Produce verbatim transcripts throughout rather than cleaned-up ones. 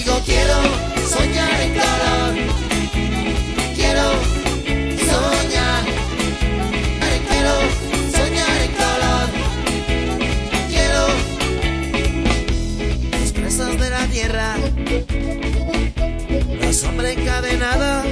digo quiero soñar en color. Quiero soñar, quiero soñar en color. Quiero los presos de la tierra, los hombres encadenados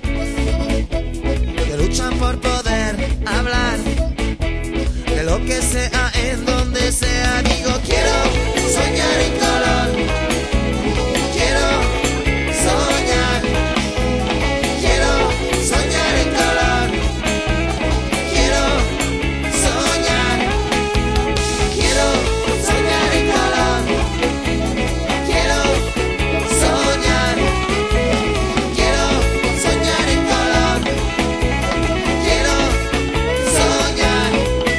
que luchan por poder hablar de lo que sea en donde sea. Digo quiero soñar en color. Quiero soñar. Quiero soñar en color. Quiero soñar. Quiero soñar en color. Quiero soñar. Quiero soñar en color. Quiero soñar.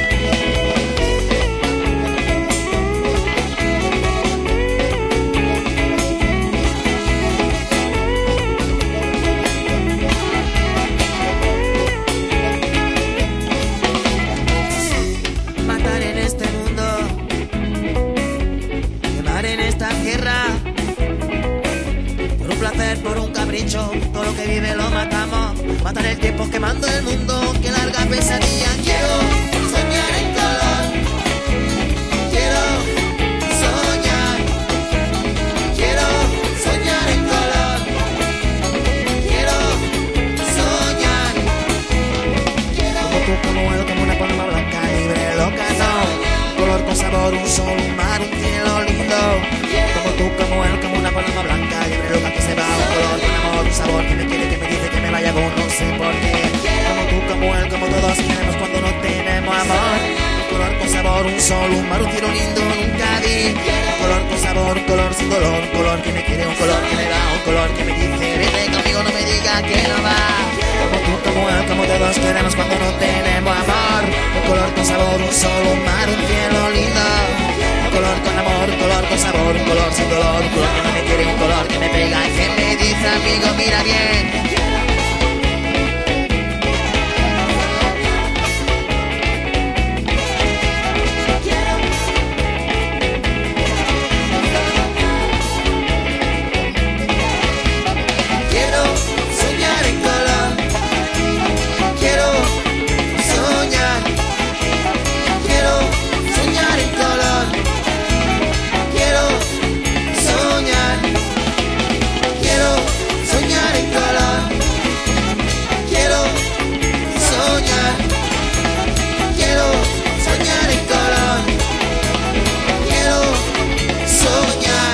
Matar en este mundo, quemar en esta tierra, por un placer, por un capricho, todo lo que vive lo matamos. Matar el tiempo quemando el mundo, que larga pesadilla. Quiero soñar en color. Quiero soñar. Quiero soñar en color. Quiero soñar. Como tú, como él, como una paloma blanca, libre, loca, no. Color con sabor, un sol, un mar, un cielo lindo. Como tú, como él, como una paloma blanca, libre, loca, que se va. Un color, un amor, un sabor, que me quiere, que me dice que me vaya con no sé por qué. Como tú, como él, como todos queremos cuando no tenemos amor. Un color con sabor, un sol, un mar, un cielo lindo, nunca vi. Un color con sabor, un color sin dolor, un color que me quiere, un color que me da, un color que me dice vete conmigo, no me diga que no va. Como tú, como él, como todos queremos cuando no tenemos amor. Un color con sabor, un sol, un mar, un cielo lindo. Un color con amor, un color con sabor, un color sin dolor, un color que no me quiere, un color que me pega y que me dice amigo mira bien. Quiero soñar en color. Quiero soñar. Quiero soñar en color. Quiero soñar. Quiero soñar en color. Quiero soñar. Quiero soñar en color. Quiero soñar.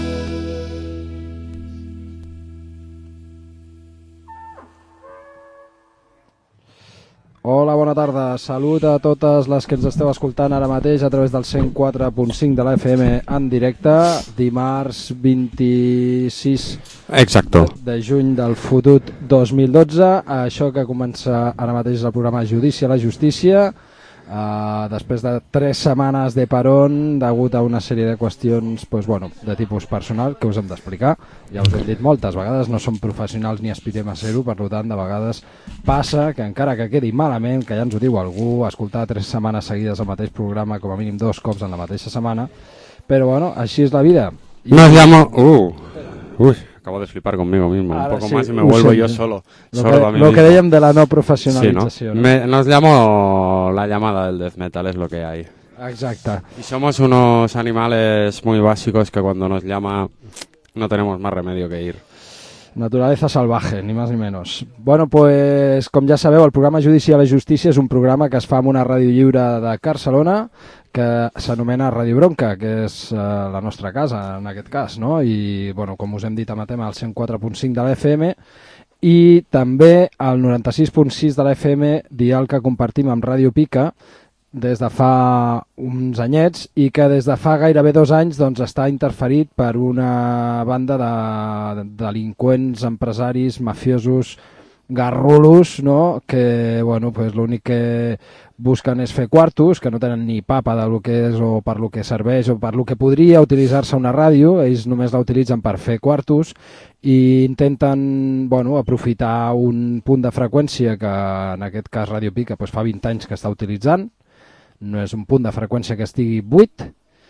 Hola, bona tarda. Salut a totes les que ens esteu escoltant ara mateix a través del cent quatre punt cinc de la F M en directe, dimarts vint-i-sis Exacto. de juny del fotut dos mil dotze. Això que comença ara mateix és el programa Judici a la Justícia. Uh, després de tres setmanes de parón degut a una sèrie de qüestions pues, bueno, de tipus personal que us hem d'explicar. Ja us hem dit moltes vegades, no som professionals ni aspirem a ser-ho, per tant de vegades passa que encara que quedi malament, que ja ens ho diu algú, escoltar tres setmanes seguides el mateix programa, com a mínim dos cops en la mateixa setmana, però bueno, així és la vida. I... Nos llamo... Uh, uy, acabo de flipar conmigo mismo. Ahora un poco sí, más y me lo vuelvo sé. yo solo. Lo, sordo que, a mí lo que mismo. dèiem de la no Sí, professionalització. ¿no? ¿no? Me, nos llamo la llamada del death metal, es lo que hay. Exacte. Y somos unos animales muy básicos que cuando nos llama no tenemos más remedio que ir. Naturaleza salvaje, ni más ni menos. Bueno, pues, com ja sabeu, el programa Judici a la Justícia és un programa que es fa en una ràdio lliure de Barcelona que s'anomena Ràdio Bronca, que és uh, la nostra casa, en aquest cas, no? I, bueno, com us hem dit, emetem al cent quatre punt cinc de la F M i també al noranta-sis punt sis de la F M, dial que compartim amb Ràdio Pica, des de fa uns anyets i que des de fa gairebé dos anys doncs, està interferit per una banda de delinqüents, empresaris, mafiosos, garrulos, no? Que bueno, pues, l'únic que busquen és fer quartos, que no tenen ni papa de lo que és o per lo que serveix o per lo que podria utilitzar-se una ràdio, ells només la utilitzen per fer quartos i intenten bueno, aprofitar un punt de freqüència que en aquest cas Ràdio Pica pues, fa vint anys que està utilitzant. No és un punt de freqüència que estigui buit,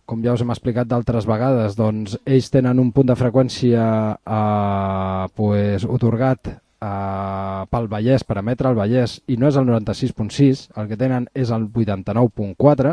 com ja us hem explicat d'altres vegades, doncs ells tenen un punt de freqüència eh, pues, otorgat eh, pel Vallès, per emetre el Vallès, i no és el noranta-sis punt sis, el que tenen és el vuitanta-nou punt quatre,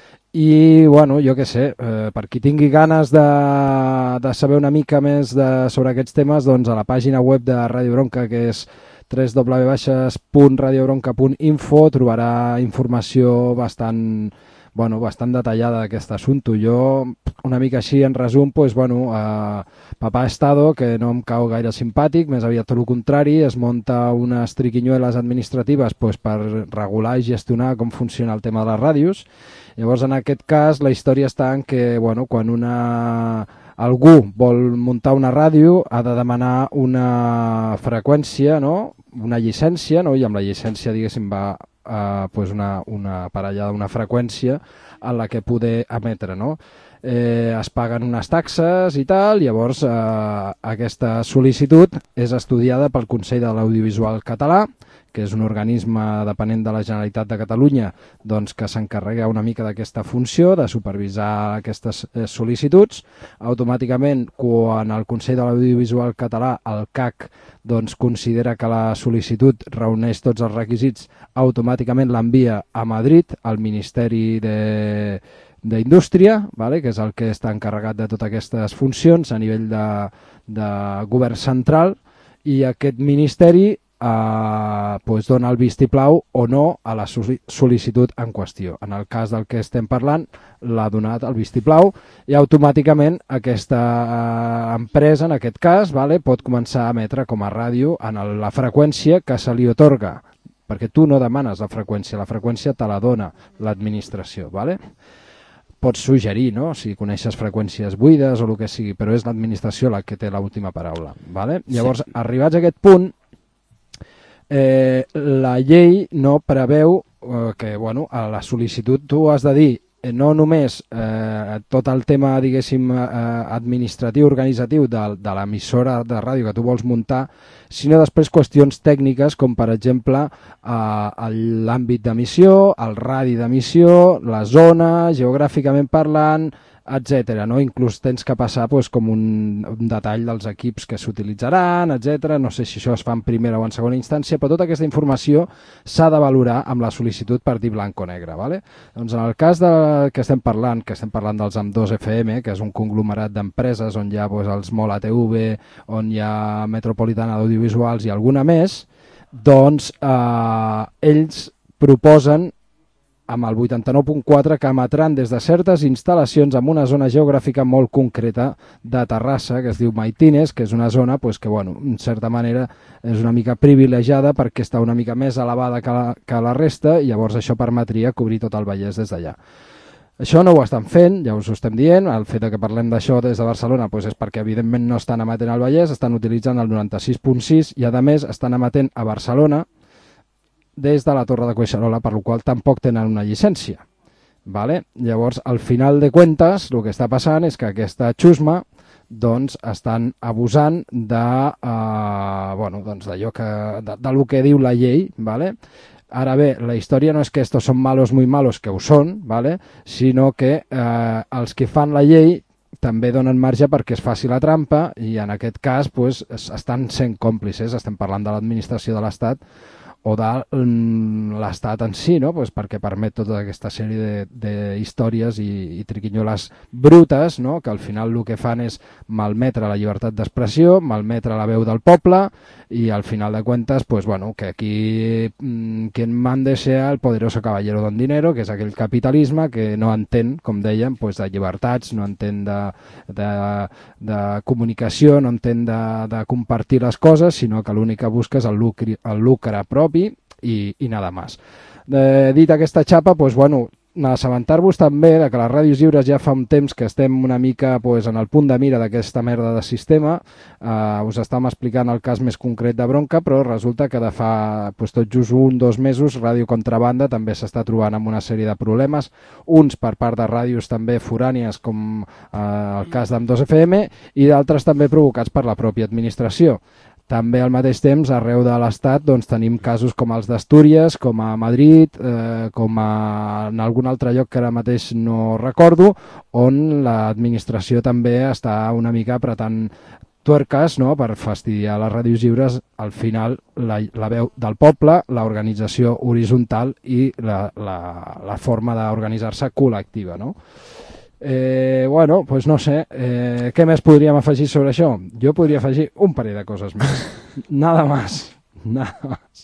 i bueno, jo què sé, eh, per qui tingui ganes de, de saber una mica més de, sobre aquests temes, doncs a la pàgina web de Ràdio Bronca, que és w w w punt radio bronca punt info, trobarà informació bastant, bueno, bastant detallada d'aquest assumpte. Jo, una mica així, en resum, pues, bueno, eh, Papà Estado, que no em cau gaire simpàtic, més aviat tot el contrari, es munta unes triquinyueles administratives pues, per regular i gestionar com funciona el tema de les ràdios. Llavors, en aquest cas, la història està en que, bueno, quan una... algú vol muntar una ràdio, ha de demanar una freqüència, no? Una llicència, no? I amb la llicència, diguéssim, va eh, pues una, una aparellada, una freqüència en la que poder emetre, no? Eh, es paguen unes taxes i tal, llavors eh, aquesta sol·licitud és estudiada pel Consell de l'Audiovisual Català, que és un organisme dependent de la Generalitat de Catalunya, doncs, que s'encarrega una mica d'aquesta funció, de supervisar aquestes eh, sol·licituds. Automàticament, quan el Consell de l'Audiovisual Català, el C A C, doncs, considera que la sol·licitud reuneix tots els requisits, automàticament l'envia a Madrid, al Ministeri de... d'Indústria, vale? Que és el que està encarregat de totes aquestes funcions a nivell de, de govern central, i aquest ministeri eh, pues dona el vistiplau o no a la sol·licitud en qüestió. En el cas del que estem parlant, l'ha donat el vistiplau i automàticament aquesta eh, empresa, en aquest cas, vale, pot començar a emetre com a ràdio en el, la freqüència que se li otorga, perquè tu no demanes la freqüència, la freqüència te la dona l'administració, vale? Pots suggerir, no?, si coneixes freqüències buides o el que sigui, però és l'administració la que té l'última paraula. Vale? Llavors, sí. Arribats a aquest punt, eh, la llei no preveu eh, que, bueno, a la sol·licitud tu has de dir eh, no només eh, tot el tema, diguéssim, eh, administratiu, organitzatiu de, de l'emissora de ràdio que tu vols muntar, sinó després qüestions tècniques com, per exemple, eh, l'àmbit d'emissió, el radi d'emissió, la zona, geogràficament parlant, etcètera. No? Inclús tens que passar pues, com un, un detall dels equips que s'utilitzaran, etcètera. No sé si això es fa en primera o en segona instància, però tota aquesta informació s'ha de valorar amb la sol·licitud per dir blanc o negre. Vale? Doncs en el cas de que estem parlant, que estem parlant dels Amb dos F M, que és un conglomerat d'empreses on hi ha pues, els MOL A T V, on hi ha Metropolitana d'Audiovisuals i alguna més, doncs eh, ells proposen amb el vuitanta-nou punt quatre que emetran des de certes instal·lacions en una zona geogràfica molt concreta de Terrassa, que es diu Maitines, que és una zona pues, que, bueno, en certa manera és una mica privilegiada perquè està una mica més elevada que la, que la resta, i llavors això permetria cobrir tot el Vallès des d'allà. Això no ho estan fent, ja us ho estem dient, el fet que parlem d'això des de Barcelona pues, és perquè evidentment no estan emetent al Vallès, estan utilitzant el noranta-sis punt sis i a més estan emetent a Barcelona des de la Torre de Collserola, per la qual tampoc tenen una llicència. Vale? Llavors, al final de comptes, el que està passant és que aquesta xusma doncs, estan abusant de, eh, bueno, doncs d'allò que, de, de lo que diu la llei. Vale? Ara bé, la història no és que estos són malos muy malos, que ho són, vale? Sinó que eh, els que fan la llei també donen marge perquè es faci la trampa i en aquest cas pues, estan sent còmplices, estem parlant de l'administració de l'Estat o de l'Estat en si, no? Pues perquè permet tota aquesta sèrie d'històries i, i triquinyoles brutes, no? Que al final el que fan és malmetre la llibertat d'expressió, malmetre la veu del poble i al final de comptes, pues, bueno, que aquí mmm, quien mande sea el poderoso caballero don dinero, que és aquell capitalisme que no entén, com dèiem, pues, de llibertats, no entén de, de, de comunicació, no entén de, de compartir les coses, sinó que l'únic que busca és el lucre, el lucre propi i, i nada més. Eh, dit aquesta xapa, pues, bueno, assabentar-vos també de que les ràdios lliures ja fa un temps que estem una mica pues, en el punt de mira d'aquesta merda de sistema. Eh, us estàvem explicant el cas més concret de Bronca, però resulta que de fa pues, tot just un o dos mesos Ràdio Contrabanda també s'està trobant amb una sèrie de problemes, uns per part de ràdios també forànies com eh, el cas d'Am dos F M i d'altres també provocats per la pròpia administració. També al mateix temps, arreu de l'Estat, doncs, tenim casos com els d'Astúries, com a Madrid, eh, com a, en algun altre lloc que ara mateix no recordo, on l'administració també està una mica apretant tuerques, no?, per fastidiar les ràdios lliures. Al final, la, la veu del poble, l'organització horitzontal i la, la, la forma d'organitzar-se col·lectiva, no? Eh, bueno, pues no sé, eh, què més podríem afegir sobre això? Jo podria afegir un parell de coses més. Nada más, nada más.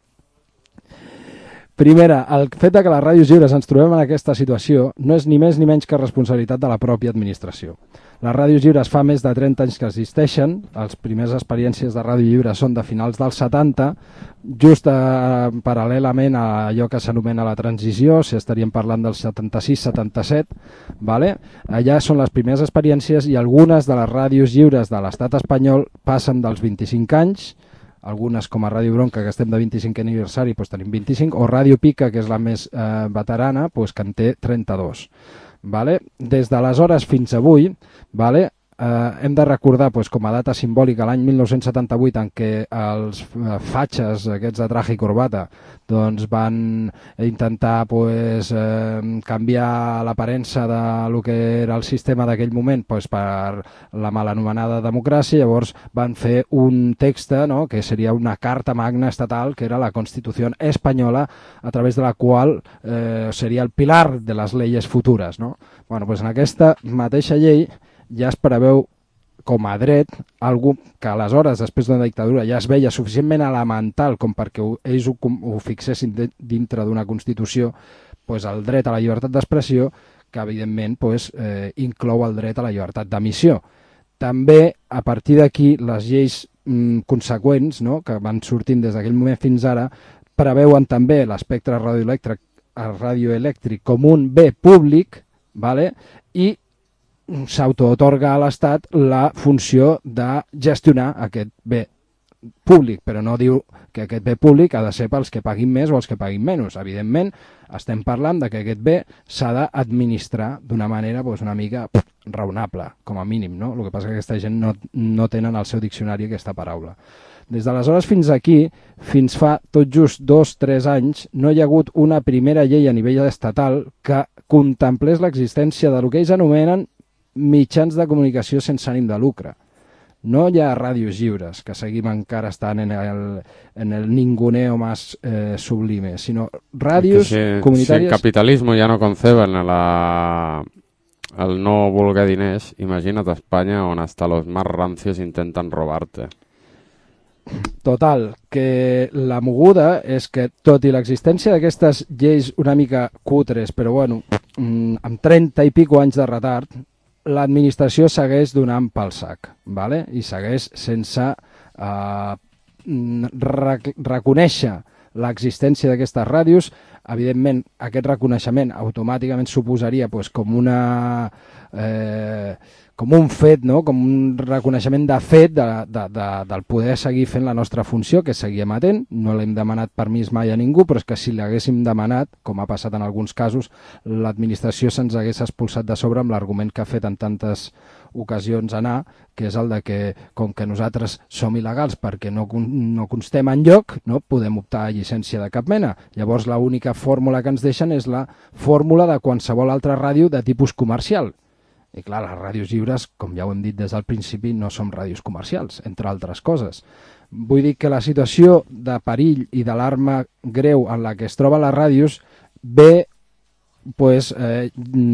Primera, el fet de que les ràdios lliures ens trobem en aquesta situació no és ni més ni menys que responsabilitat de la pròpia administració. Les ràdios lliures fa més de trenta anys que existeixen, les primeres experiències de ràdio lliure són de finals dels setanta, just eh, paral·lelament a allò que s'anomena la transició, si estaríem parlant del setanta-sis setanta-set, vale? Allà són les primeres experiències i algunes de les ràdios lliures de l'estat espanyol passen dels vint-i-cinc anys, algunes com a Ràdio Bronca, que estem de vint-i-cinquè aniversari, doncs tenim vint-i-cinc, o Ràdio Pica, que és la més eh, veterana, doncs que en té trenta-dos. Vale? Des d'aleshores fins avui, vale? eh, hem de recordar, doncs, com a data simbòlica, l'any mil nou-cents setanta-vuit, en què els fatxes, aquests de traje i corbata, doncs, van intentar doncs, eh, canviar l'aparença de lo que era el sistema d'aquell moment doncs, per la mal anomenada democràcia. Llavors van fer un text, no?, que seria una carta magna estatal, que era la Constitució espanyola, a través de la qual eh, seria el pilar de les lleis futures, no? Bueno, doncs en aquesta mateixa llei ja es preveu com a dret algú que aleshores, després d'una dictadura, ja es veia suficientment elemental com perquè ho, ells ho, ho fixessin de, dintre d'una Constitució, doncs el dret a la llibertat d'expressió, que evidentment doncs, eh, inclou el dret a la llibertat d'emissió. També, a partir d'aquí, les lleis mm, conseqüents, no?, que van sortint des d'aquell moment fins ara, preveuen també l'espectre radioelèctric, radioelèctric com un bé públic, vale? I s'autoatorga a l'Estat la funció de gestionar aquest bé públic, però no diu que aquest bé públic ha de ser pels que paguin més o els que paguin menys. Evidentment, estem parlant de que aquest bé s'ha d'administrar d'una manera doncs, una mica pff, raonable, com a mínim, no? El que passa és que aquesta gent no, no tenen al seu diccionari aquesta paraula. Des d'aleshores fins aquí, fins fa tot just dos o tres anys, no hi ha hagut una primera llei a nivell estatal que contemplés l'existència de lo que ells anomenen mitjans de comunicació sense ànim de lucre. No hi ha ràdios lliures, que seguim encara estant en el, en el ninguneo más eh, sublime, sino ràdios si, comunitàries... Si el capitalismo ya no conceben la, el no voler diners, imagina't a Espanya on hasta los más rancios intenten robarte. Total, que la moguda és que, tot i l'existència d'aquestes lleis una mica cutres, però bueno, amb trenta i pico anys de retard, l'administració segueix donant pel sac, vale? I segueix sense eh, rec reconèixer l'existència d'aquestes ràdios. Evidentment, aquest reconeixement automàticament suposaria pues, com una... Eh, com un fet, no? Com un reconeixement de fet de, de, de, del poder seguir fent la nostra funció, que és seguir emetent. No l'hem demanat permís mai a ningú, però és que si l'haguéssim demanat, com ha passat en alguns casos, l'administració se'ns hagués expulsat de sobre amb l'argument que ha fet en tantes ocasions anar, que és el de que, com que nosaltres som il·legals perquè no, no constem enlloc, no podem optar a llicència de cap mena. Llavors, l'única fórmula que ens deixen és la fórmula de qualsevol altra ràdio de tipus comercial. I clar, les ràdios lliures, com ja ho hem dit des del principi, no som ràdios comercials, entre altres coses. Vull dir que la situació de perill i d'alarma greu en la que es troben les ràdios ve pues, eh,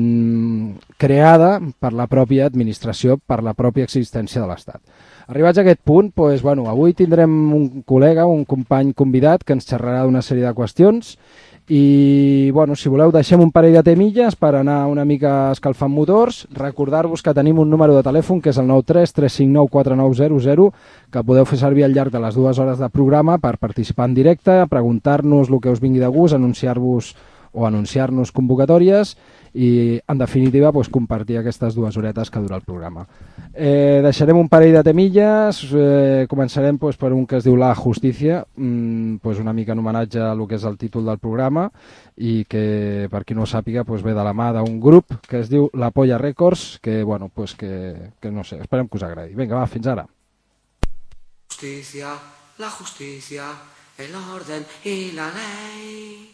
creada per la pròpia administració, per la pròpia existència de l'Estat. Arribats a aquest punt, pues, bueno, avui tindrem un col·lega, un company convidat que ens xerrarà d'una sèrie de qüestions. I, bueno, si voleu, deixem un parell de temilles per anar una mica escalfant motors. Recordar-vos que tenim un número de telèfon que és el nou tres tres cinc nou quatre nou zero zero, que podeu fer servir al llarg de les dues hores de programa per participar en directe, preguntar-nos el que us vingui de gust, anunciar-vos o anunciar-nos convocatòries i, en definitiva, pues, compartir aquestes dues horetes que dura el programa. Eh, deixarem un parell de temilles, eh, començarem pues, per un que es diu La Justícia, mmm, pues, una mica en homenatge a lo que és el títol del programa i que, per qui no ho sàpiga, pues, ve de la mà d'un grup que es diu La Polla Records, que, bueno, pues, que, que no sé, esperem que us agradi. Vinga, va, fins ara. justicia, la justicia, el orden y la ley.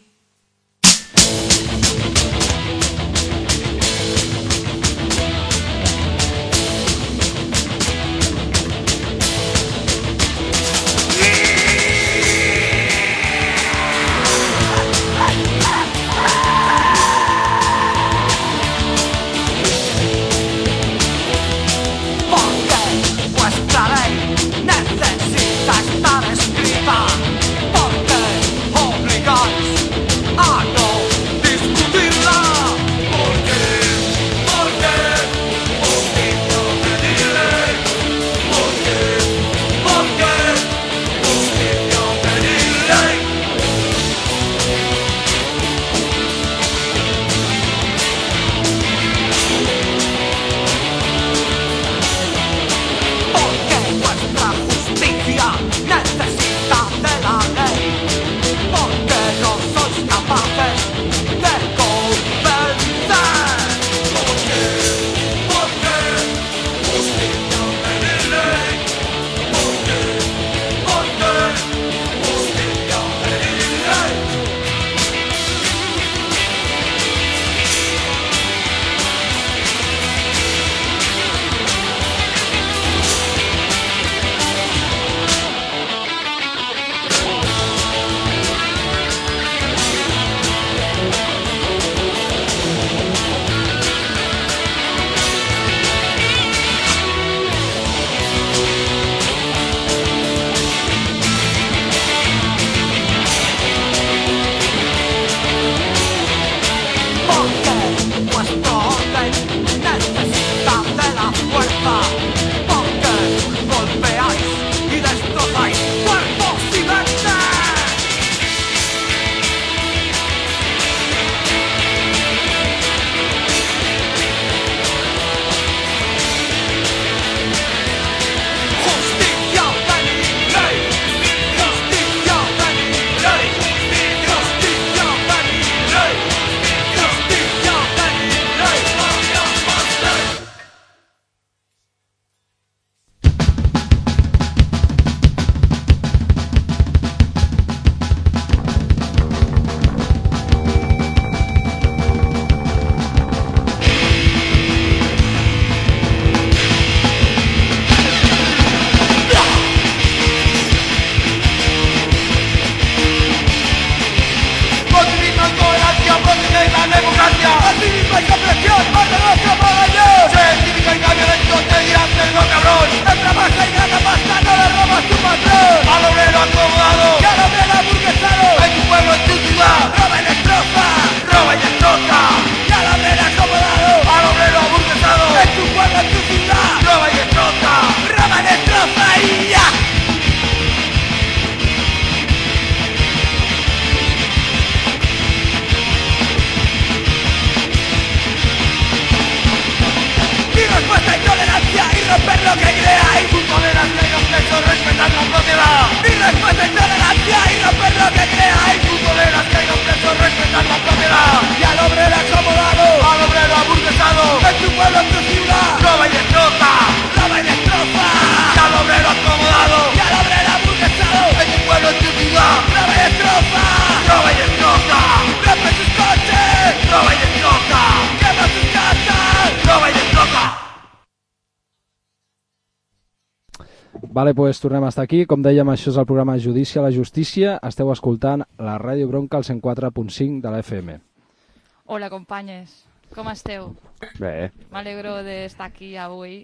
Vale, pues tornem a estar aquí. Com dèiem, això és el programa Judici a la Justícia. Esteu escoltant la Ràdio Bronca al cent quatre punt cinc de la F M. Hola, companyes. Com esteu? Bé. M'alegro d'estar aquí avui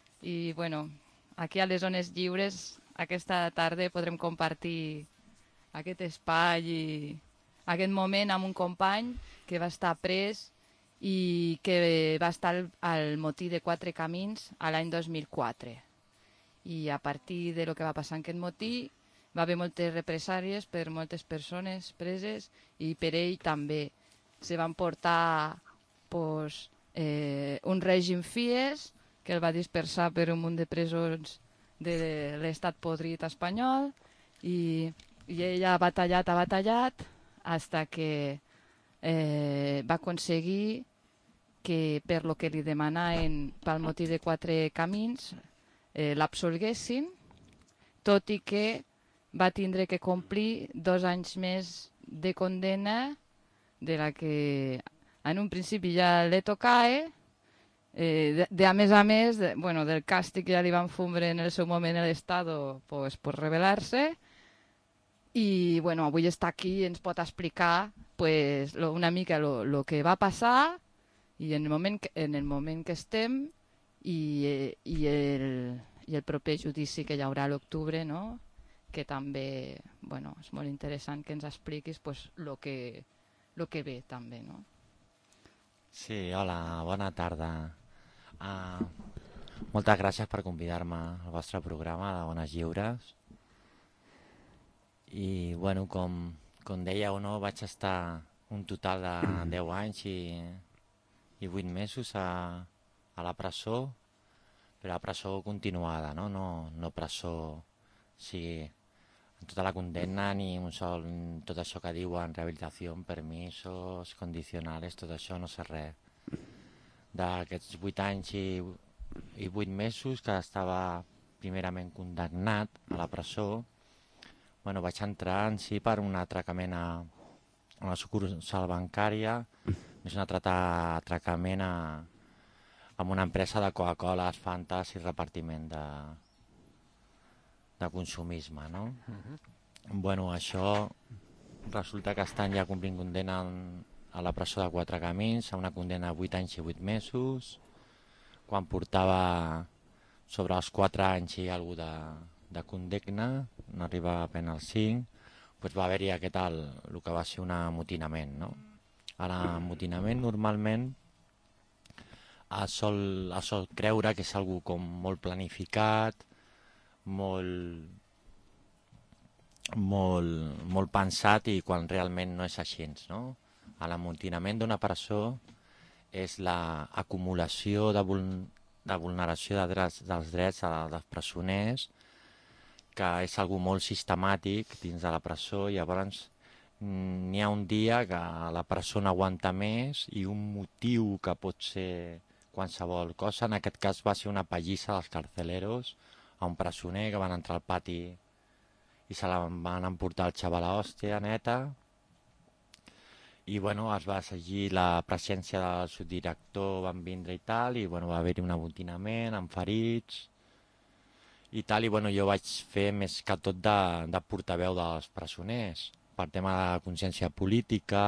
i, bueno, aquí a les Zones Lliures aquesta tarda podrem compartir aquest espai i aquest moment amb un company que va estar pres i que va estar al, al motí de Quatre Camins a l'any dos mil quatre. I a partir de lo que va passar en aquest motí va haver moltes represàries per moltes persones preses i per ell també. Se van portar pues, eh, un règim FIES que el va dispersar per un munt de presons de l'estat podrit espanyol i, i ell ha batallat, ha batallat hasta que eh, va aconseguir que per lo que li demanaven pel motiu de Quatre Camins eh, l'absolguessin, tot i que va tindre que complir dos anys més de condena de la que en un principi ja le tocava, eh, de, de a més a més, de, bueno, del càstig que ja li van fumbre en el seu moment l'Estado pues, pues rebel·lar-se, i bueno, avui està aquí i ens pot explicar pues, lo, una mica el que va passar i en el moment que, en el moment que estem i, eh, i, el, i el proper judici que hi haurà a l'octubre, no? Que també bueno, és molt interessant que ens expliquis pues, lo, que, lo que ve també, no? Sí, hola, bona tarda. Uh, moltes gràcies per convidar-me al vostre programa de Bones Lliures. I, bueno, com, com dèieu, no, vaig estar un total de deu anys i, i vuit mesos a, a la presó, però a presó continuada, no, no, no presó, o sigui, tota la condemna ni un sol, tot això que diuen, rehabilitació, permisos, condicionals, tot això, no sé res. D'aquests vuit anys i, i vuit mesos que estava primerament condemnat a la presó, bueno, vaig entrar en si per un atracament a, a la sucursal bancària, és un atracament a, a una empresa de Coca-Cola, Fantas i repartiment de, de consumisme, no? Uh-huh. Bueno, això resulta que estan ja complint condemna a la presó de Quatre Camins, a una condemna de vuit anys i vuit mesos, quan portava sobre els quatre anys i alguna de, de condemna, no arriba apenas als cinc, doncs va haver-hi aquest el, el que va ser un amotinament, no? A l'amotinament normalment es sol, es sol creure que és algo com molt planificat, molt, molt, molt pensat, i quan realment no és així, no? A l'amotinament d'una presó és l'acumulació de, vul, de vulneració de drets, dels drets dels presoners, que és algo molt sistemàtic dins de la presó. Llavors n'hi ha un dia que la presó no aguanta més i un motiu que pot ser qualsevol cosa, en aquest cas va ser una pallissa dels carceleros a un presoner que van entrar al pati i se la van emportar el xaval a hòstia neta, i bueno, es va seguir la presència del subdirector, van vindre i tal, i bueno, va haver-hi un amotinament amb ferits i tal, i bueno, jo vaig fer més que tot de, de portaveu dels presoners, per tema de consciència política,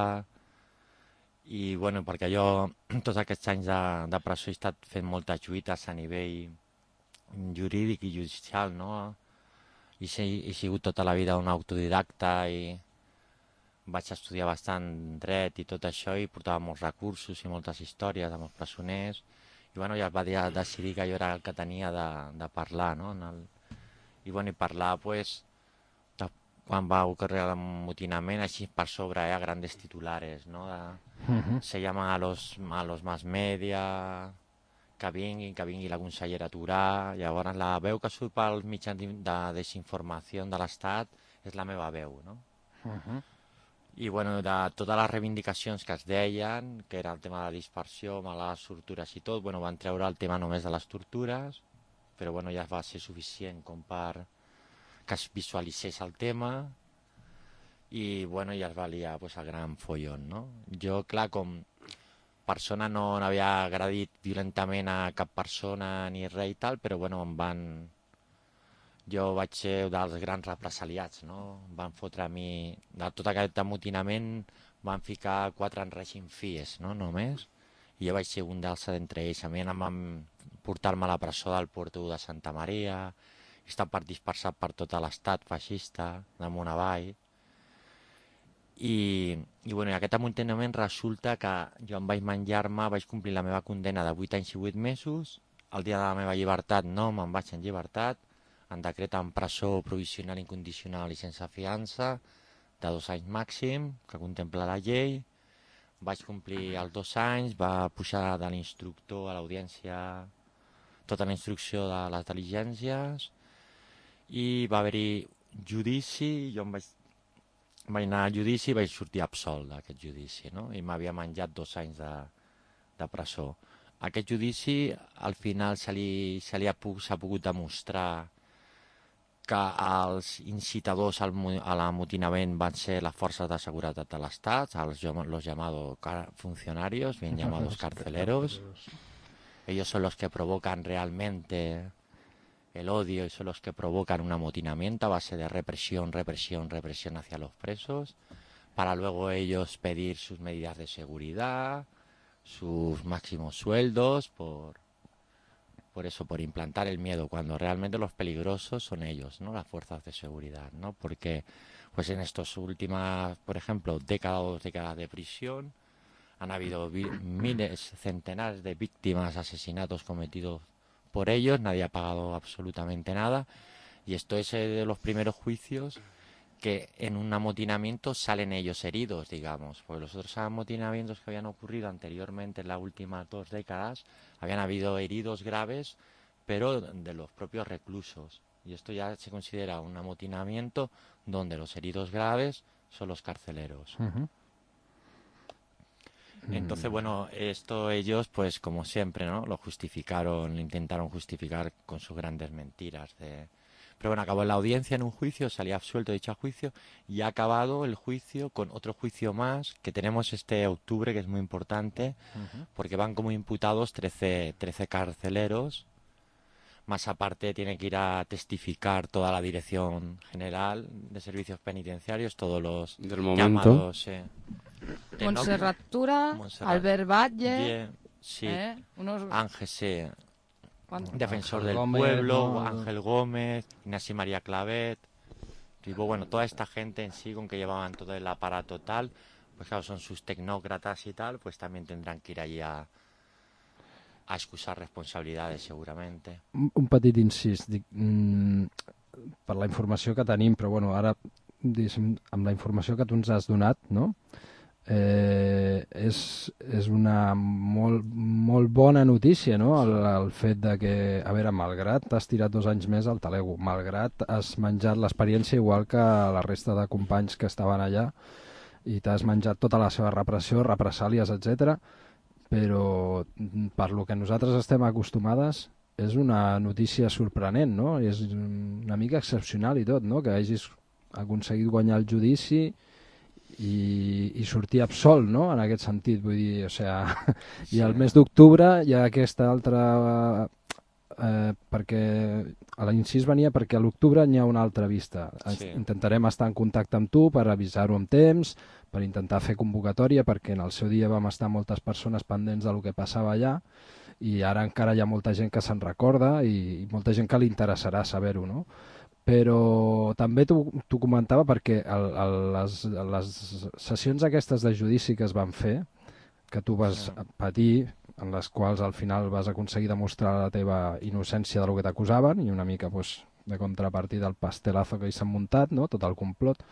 i bueno, perquè jo tots aquests anys de, de presó he estat fent moltes lluites a nivell jurídic i judicial, no? I he, he sigut tota la vida un autodidacta i vaig estudiar bastant dret i tot això, i portava molts recursos i moltes històries amb els presoners, i bueno, ja es va decidir que jo era el que tenia de, de parlar, no? En el... I bueno, i parlar, pues, de, quan va ocorrer l'amotinament, així per sobre, eh, a grandes titulares, no? De, uh-huh. Se llama a los, a los mass media, que vinguin, que vingui la consellera Turà. Llavors la veu que surt pels mitjans de desinformació de l'Estat és la meva veu, no? Uh-huh. I bueno, de totes les reivindicacions que es deien, que era el tema de la dispersió, amb les tortures i tot, bueno, van treure el tema només de les tortures, però bueno, ja va ser suficient com per que es visualitzés el tema, i bueno, ja es va liar pues, el gran follon, no? Jo, clar, com persona no n'havia agredit violentament a cap persona ni res i tal, però bueno, em van... Jo vaig ser dels grans represaliats, no? Van fotre a mi... De tot aquest amotinament van ficar quatre en règim FIES, no? Només. I jo vaig ser un dels d'entre ells. A mi em van portar-me a la presó del Porto de Santa Maria. He estat per dispersat per tot l'estat feixista, damunt avall. I, i, bueno, i aquest amotinament resulta que jo em vaig menjar-me, vaig complir la meva condemna de vuit anys i vuit mesos. El dia de la meva llibertat no, me'n vaig en llibertat. En decret en presó provisional, incondicional i sense fiança, de dos anys màxim, que contempla la llei. Vaig complir els dos anys, va pujar de l'instructor a l'audiència tota la instrucció de les diligències, i va haver-hi judici, jo em vaig, vaig anar a judici i vaig sortir absolt d'aquest judici, no? I m'havia menjat dos anys de, de presó. Aquest judici, al final, se li, se li ha, s'ha pogut demostrar que els incitadors al, a l'amotinament van ser las fuerzas de seguridad de l'Estat, los, los llamados funcionarios, bien llamados carceleros. Ellos son los que provocan realmente el odio y son los que provocan un amotinamiento a base de represión, represión, represión hacia los presos, para luego ellos pedir sus medidas de seguridad, sus máximos sueldos, por... por eso, por implantar el miedo, cuando realmente los peligrosos son ellos, ¿no? Las fuerzas de seguridad, ¿no? Porque pues en estas últimas, por ejemplo, décadas o dos décadas de prisión, han habido miles, centenares de víctimas, asesinatos cometidos por ellos, nadie ha pagado absolutamente nada, y esto es de los primeros juicios que en un amotinamiento salen ellos heridos, digamos, porque los otros amotinamientos que habían ocurrido anteriormente en las últimas dos décadas habían habido heridos graves, pero de los propios reclusos, y esto ya se considera un amotinamiento donde los heridos graves son los carceleros. Uh-huh. Entonces, bueno, esto ellos, pues como siempre, ¿no? Lo justificaron, lo intentaron justificar con sus grandes mentiras de... Pero bueno, acabó la audiencia en un juicio, salía absuelto de dicho juicio y ha acabado el juicio con otro juicio más que tenemos este octubre, que es muy importante, uh-huh. porque van como imputados trece, trece carceleros, más aparte tiene que ir a testificar toda la Dirección General de Servicios Penitenciarios, todos los Del momento. llamados... Eh, de Montserrat Tura, Montserrat Albert Batlle, Bien, sí, ¿eh? Unos... Ángel, sí. ¿Cuánto? Defensor Ángel del Gómez, Pueblo, ¿no? Ángel Gómez, Ignacio María Clavet, tipo, bueno, toda esta gente en sí con que llevaban todo el aparato tal, pues claro, son sus tecnócratas y tal, pues también tendrán que ir allí a, a excusar responsabilidades seguramente. Un, un petit incís, dic, mm, per la informació que tenim, però bueno, ara amb la informació que tu ens has donat, no? Eh, és, és una molt, molt bona notícia, no? El, el fet de que, a veure, malgrat t'has tirat dos anys més al Talego, malgrat has menjat l'experiència igual que la resta de companys que estaven allà i t'has menjat tota la seva repressió, represàlies, etcètera, però per lo que nosaltres estem acostumades és una notícia sorprenent, no? És una mica excepcional i tot, no? Que hagis aconseguit guanyar el judici i, i sortir absolt, no? En aquest sentit, vull dir, o sigui, i al mes d'octubre hi ha aquesta altra... Eh, perquè a l'incís venia perquè a l'octubre n'hi ha una altra vista. Sí. Intentarem estar en contacte amb tu per avisar-ho amb temps, per intentar fer convocatòria, perquè en el seu dia vam estar moltes persones pendents del que passava allà i ara encara hi ha molta gent que se'n recorda i, i molta gent que li interessarà saber-ho, no? Però també t'ho comentava perquè el, el, les, les sessions aquestes de judici que es van fer, que tu vas patir, en les quals al final vas aconseguir demostrar la teva innocència del que t'acusaven i una mica pues, de contrapartida al pastelazo que hi s'han muntat, no? Tot el complot,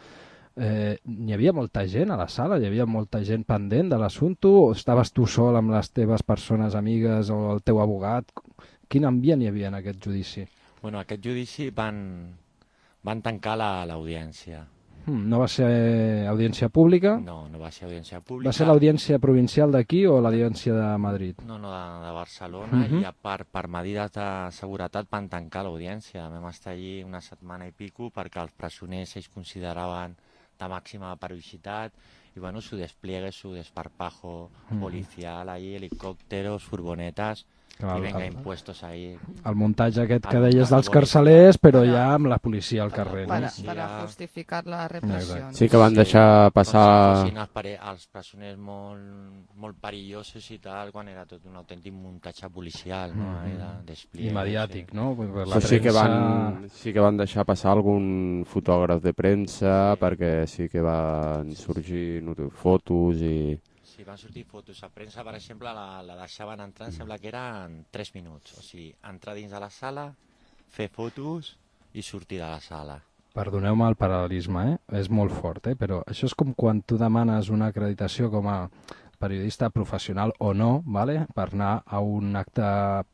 eh, hi havia molta gent a la sala, hi havia molta gent pendent de l'assumpte, o estaves tu sol amb les teves persones amigues o el teu abogat? Quin ambient hi havia en aquest judici? Bueno, aquest judici van, van tancar l'audiència. La, no va ser audiència pública? No, no va ser audiència pública. Va ser l'audiència provincial d'aquí o l'audiència de Madrid? No, no, de, de Barcelona, uh-huh. i a part, per medides de seguretat van tancar l'audiència. Vam estar allí una setmana i pico perquè els presoners ells consideraven de màxima periodicitat y bueno, su despliegue, su desparpajo uh-huh. policial, ahí helicòpteros, furgonetes, Clar, i venga, el, impuestos ahí. El muntatge aquest que deies dels carcelers, però ja amb la policia al carrer. Para, no? para justificar la repressió. Sí que van deixar passar... Com si fossin els presoners molt, molt perillosos i tal, quan era tot un autèntic muntatge policial, no? Mm-hmm. De despliegue, I mediàtic, sí. no? Per la Però sí que, van, sí que van deixar passar algun fotògraf de premsa, sí. perquè sí que van sorgir fotos i... Sí, van sortir fotos a premsa, per exemple, la, la deixaven entrar, em sembla que eren tres minuts. O sigui, entrar dins de la sala, fer fotos i sortir de la sala. Perdoneu-me el paral·lelisme, eh? És molt fort, eh? Però això és com quan tu demanes una acreditació com a periodista professional o no, vale? Per anar a un acte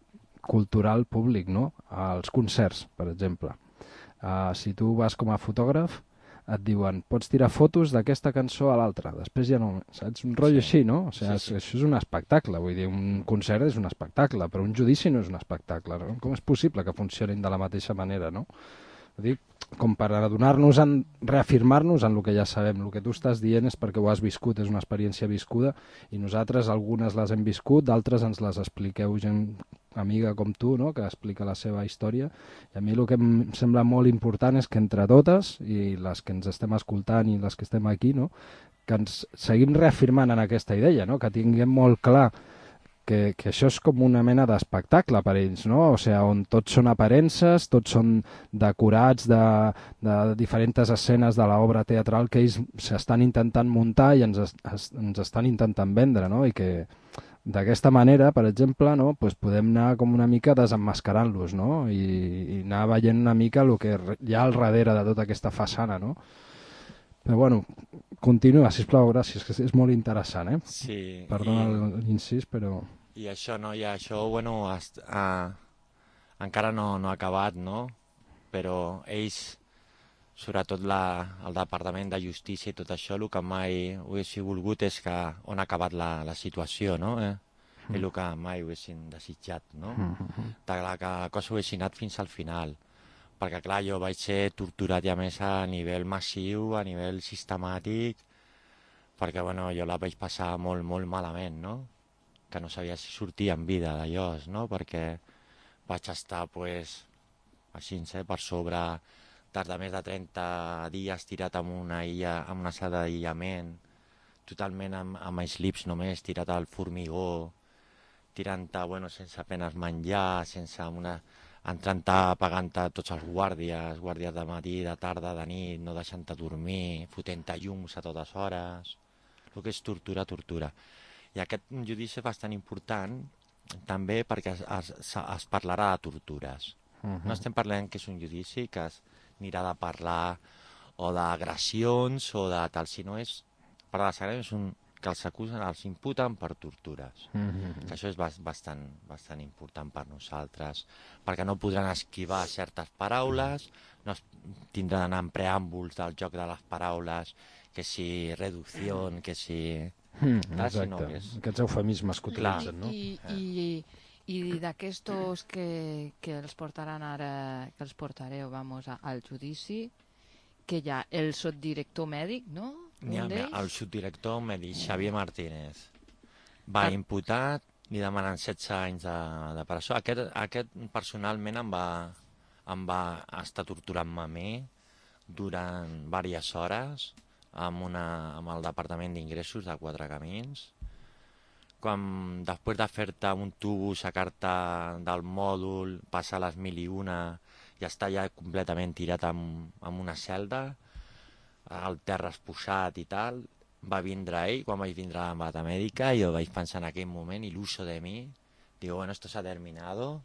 cultural públic, no? Als concerts, per exemple. Uh, si tu vas com a fotògraf, et diuen, pots tirar fotos d'aquesta cançó a l'altra, després ja no, saps? Un rotllo sí. així, no? O sigui, sí, sí. Això és un espectacle, vull dir, un concert és un espectacle, però un judici no és un espectacle, no? Com és possible que funcionin de la mateixa manera, no? Vull dir, com per adonar-nos, en reafirmar-nos en el que ja sabem. El que tu estàs dient és perquè ho has viscut, és una experiència viscuda, i nosaltres algunes les hem viscut, d'altres ens les expliqueu gent amiga com tu, no?, que explica la seva història. I a mi el que em sembla molt important és que entre totes, i les que ens estem escoltant i les que estem aquí, no?, que ens seguim reafirmant en aquesta idea, no?, que tinguem molt clar que, que això és com una mena d'espectacle per ells, no? O sigui, on tots són aparences, tots són decorats de, de diferents escenes de l'obra teatral que ells s'estan intentant muntar i ens, es, ens estan intentant vendre, no? I que d'aquesta manera, per exemple, no, pues podem anar com una mica desemmascarant-los, no? I, i anar veient una mica el que hi ha al darrere de tota aquesta façana, no? Però bueno, continua, sisplau, gràcies, que és molt interessant, eh? Sí. Perdona i... l'incís, però... I això, no, i això, bueno, est, uh, encara no, no ha acabat, no? Però ells, sobretot la, el Departament de Justícia i tot això, el que mai haguessin volgut és que on ha acabat la, la situació, no? Eh? Mm. És el que mai haguessin desitjat, no? Mm -hmm. De la que la cosa haguessin anat fins al final. Perquè, clar, jo vaig ser torturat ja més a nivell massiu, a nivell sistemàtic, perquè, bueno, jo la vaig passar molt, molt malament, no? Que no sabia si sortia en vida d'allò, no? Perquè vaig estar, pues, així, eh, per sobre, des de més de trenta dies tirat en una illa, en una sala d'aïllament, totalment amb, amb els slips només, tirat al formigó, tirant-te, bueno, sense apenes menjar, sense una... entrant-te, apagant-te tots els guàrdies, guàrdies de matí, de tarda, de nit, no deixant-te dormir, fotent-te llums a totes hores, el que és tortura, tortura. I aquest judici és bastant important també perquè es, es, es parlarà de tortures. Uh-huh. No estem parlant que és un judici que es anirà de parlar o d'agressions o de tal, sinó és per a la Sagrada és un que els acusen, els imputen per tortures. Uh-huh. Que això és bastant, bastant important per nosaltres, perquè no podran esquivar certes paraules, no es tindran d'anar en preàmbuls del joc de les paraules, que si reducció, que si... Mm, exacte, no, que és... aquests eufemismes que utilitzen, no? I, i, i d'aquestos que, que els portaran ara, que els portareu, vamos, al judici, que hi ha el subdirector mèdic, no? Ha, el subdirector mèdic, Xavier Martínez, va Car... imputat, li demanen setze anys de, de presó. Aquest, aquest personalment em va, em va estar torturant-me a mi durant diverses hores, amb, una, amb el Departament d'Ingressos de Quatre Camins. Quan, després de fer-te un tubo, sacar-te del mòdul, passar les mil i una i estar ja completament tirat en, en una celda, el terra exposat i tal, va vindre ell, quan vaig vindre a la bata mèdica, i jo vaig pensar en aquell moment, iluso de mi, digo, bueno, esto se ha terminado,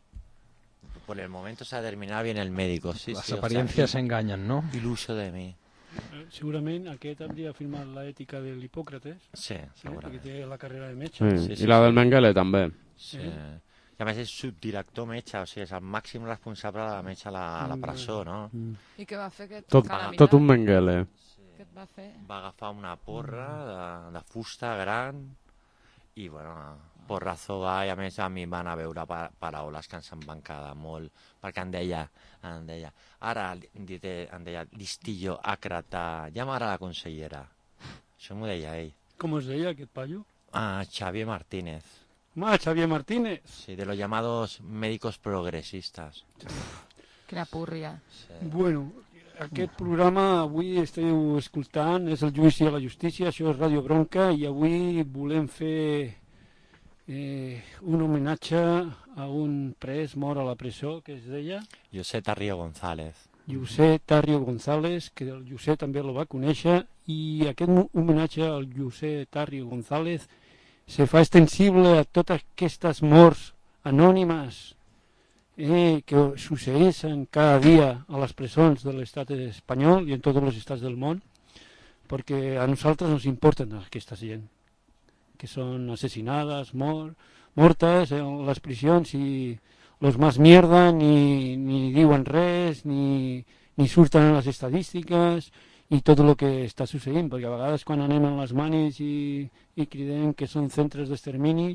por el momento se ha terminado, viene el médico. Sí, les sí, apariencias o sea, enganyen, no? Iluso de mi. Segurament aquest hauria firmat l'ètica de l'Hipòcrates. Sí, segurament. Eh? Perquè té la carrera de metge. Sí, sí, sí, I la sí. del Mengele també. Sí. I a més és subdirector metge, o sigui, és el màxim responsable de la metge a la, a la presó, no? Mm. I què va fer aquest Tot, calamitat? tot un Mengele. Què et va fer? Va agafar una porra de, de fusta gran i, bueno, porrazo va, i a més a mi em van a veure pa paraules que ens en van quedar molt, perquè em deia, em deia, ara, em deia, listillo, acrata, llama ara a la consellera. Això m'ho deia ell. Com es deia aquest paio? Ah, Xavier Martínez. Ah, Xavier Martínez. Sí, de los llamados médicos progresistas. Quina púrria. Sí. Bueno, aquest programa avui esteu escoltant, és el Judici a la Justícia, això és Ràdio Bronca, i avui volem fer eh, un homenatge a un pres mort a la presó, que es deia... José Tarrio González. José Tarrio González, que el José també el va conèixer, i aquest homenatge al José Tarrio González se fa extensible a totes aquestes morts anònimes eh, que succeeixen cada dia a les presons de l'estat espanyol i en tots els estats del món, perquè a nosaltres ens importen aquesta gent, que són assassinades, mort, mortes en les prisons i los más mierda ni, ni diuen res, ni, ni surten en les estadístiques i tot el que està succeint, perquè a vegades quan anem a les manis i, i cridem que són centres d'extermini,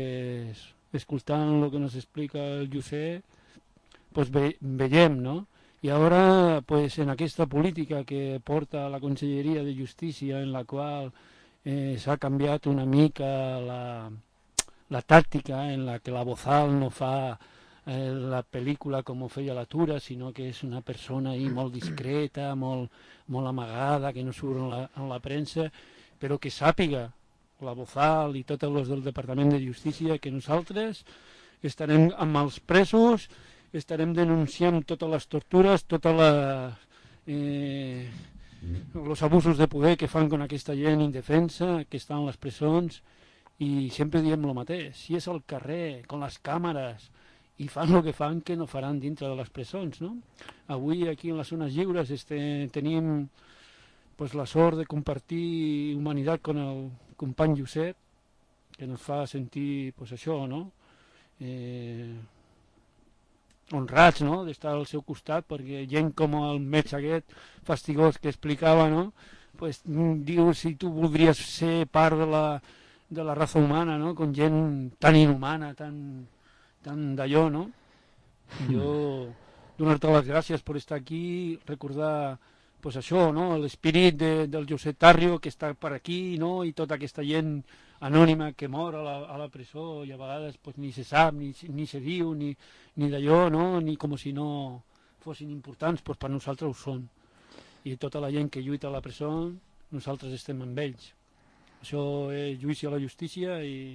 pues, escoltant el que ens explica el José, pues ve, veiem, no? I ara, pues, en aquesta política que porta la Conselleria de Justícia, en la qual eh, s'ha canviat una mica la, la tàctica, en la que la Bozal no fa eh, la pel·lícula com ho feia la Tura, sinó que és una persona ahí molt discreta, molt, molt amagada, que no surt en la, en la premsa, però que sàpiga la Bozal i tots els del Departament de Justícia que nosaltres estarem amb els presos, estarem denunciant totes les tortures, totes les eh, els abusos de poder que fan con aquesta gent indefensa que està en les presons, i sempre diem el mateix, si és al carrer, con les càmeres, i fan el que fan que no faran dintre de les presons, no? Avui aquí en les zones lliures este, tenim pues, la sort de compartir humanitat con el company Josep, que ens fa sentir pues, això, no? Eh, honrats, no?, d'estar al seu costat, perquè gent com el metge aquest fastigós que explicava, no?, pues, diu si tu voldries ser part de la, de la raza humana, no?, con gent tan inhumana, tan, tan d'allò, no? Jo donar-te les gràcies per estar aquí, recordar pues, això, no?, l'espírit de, del Josep Tarrio que està per aquí, no?, i tota aquesta gent anònima que mor a la, a la presó i a vegades pues, ni se sap, ni, ni se diu, ni, ni d'allò, no? Ni com si no fossin importants, pues, per nosaltres ho són. I tota la gent que lluita a la presó, nosaltres estem amb ells. Això és judici a la justícia i,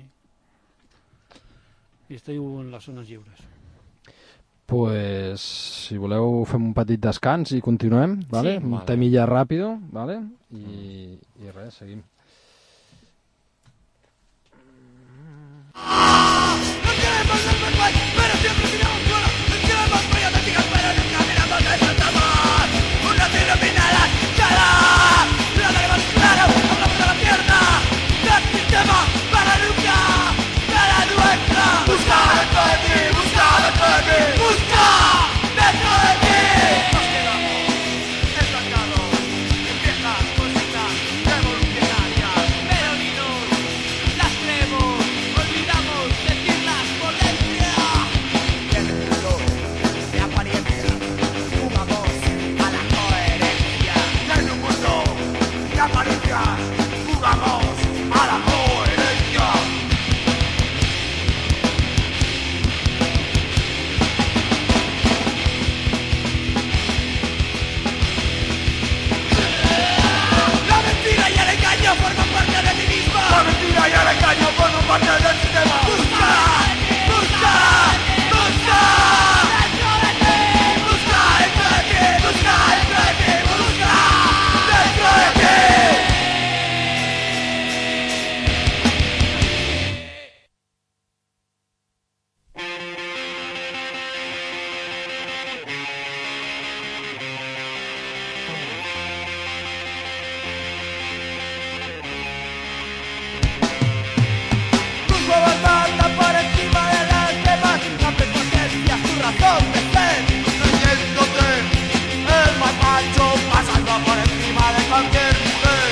i esteu en les zones lliures. Pues, si voleu, fem un petit descans i continuem, ¿vale? Sí, un vale. temilla ràpido, ¿vale? I, i res, seguim. No queremos ser perfectos, pero siempre tiramos fuera. No queremos políticas, pero nunca miramos de frente al mar. Un retiro mina la cara. Lo haremos claro, hablamos de la mierda del sistema para nunca de la nuestra. Busca dentro de ti, busca dentro de ti, busca dentro de ti. Nos quedamos estancados en viejas cositas revolucionarias, pero ni nos las creemos. Olvidamos decirlas por dentro. En el mundo de apariencias jugamos a la coherencia. En un mundo de apariencias jugamos a la coherencia. La mentira y el engaño forman parte de ti mismo. La mentira y el engaño forman parte del sistema. Busca, busca, busca. Dentro de ti. Busca dentro de ti. Busca dentro de ti. Busca dentro de ti. Tu gobernanta por encima de las demás. La prepotencia, tu razón de ser. Creyéndote el más macho, pasando por encima de cualquier mujer.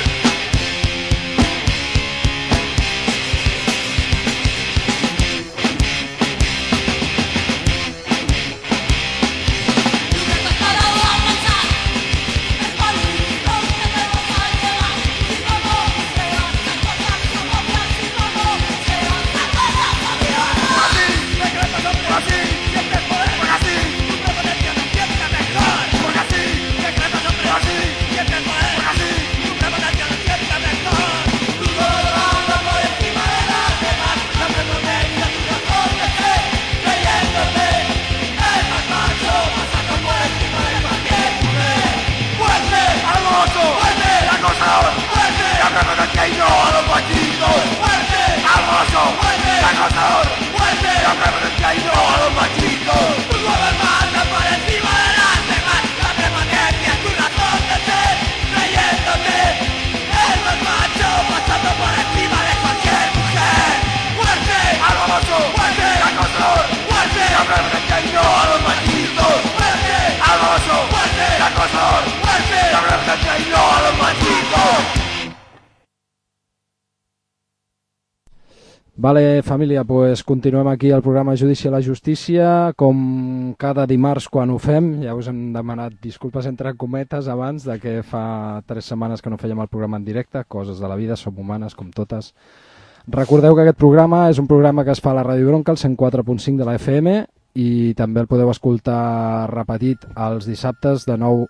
Así, siempre poder. Porque así, tu prepotencia no siempre mejor. Porque así, secretos son así, siempre poder. Porque así, tu prepotencia no siempre mejor. Tu gobernanta por encima de las demás. La prepotencia, tu razón de ser. Creyéndote el más macho, pasando por encima de cualquier mujer. ¡Fuerte! ¡Hermoso! ¡Fuerte! ¡Acosador! ¡Fuerte! ¡La prepotencia y no a los machitos! ¡Fuerte! ¡Hermoso! ¡Fuerte! ¡Acosador! ¡Fuerte! ¡La prepotencia y no a los machitos! Tu gobernanta por encima de las demás. La prepotencia, tu razón de ser. Creyéndote el más macho, pasando por encima de cualquier mujer. ¡Fuerte! ¡Hermoso! ¡Fuerte! ¡Acosador! ¡Fuerte! ¡La prepotencia y no a los machitos! ¡Fuerte! ¡Hermoso! ¡Fuerte! ¡Acosador! ¡Fuerte! ¡La prepotencia y no a los machitos! Vale, família, pues continuem aquí al programa Judici a la Justícia, com cada dimarts quan ho fem. Ja us hem demanat disculpes entre cometes abans de que fa tres setmanes que no fèiem el programa en directe, coses de la vida, som humanes com totes. Recordeu que aquest programa és un programa que es fa a la Ràdio Bronca, el cent quatre punt cinc de la F M, i també el podeu escoltar repetit els dissabtes de nou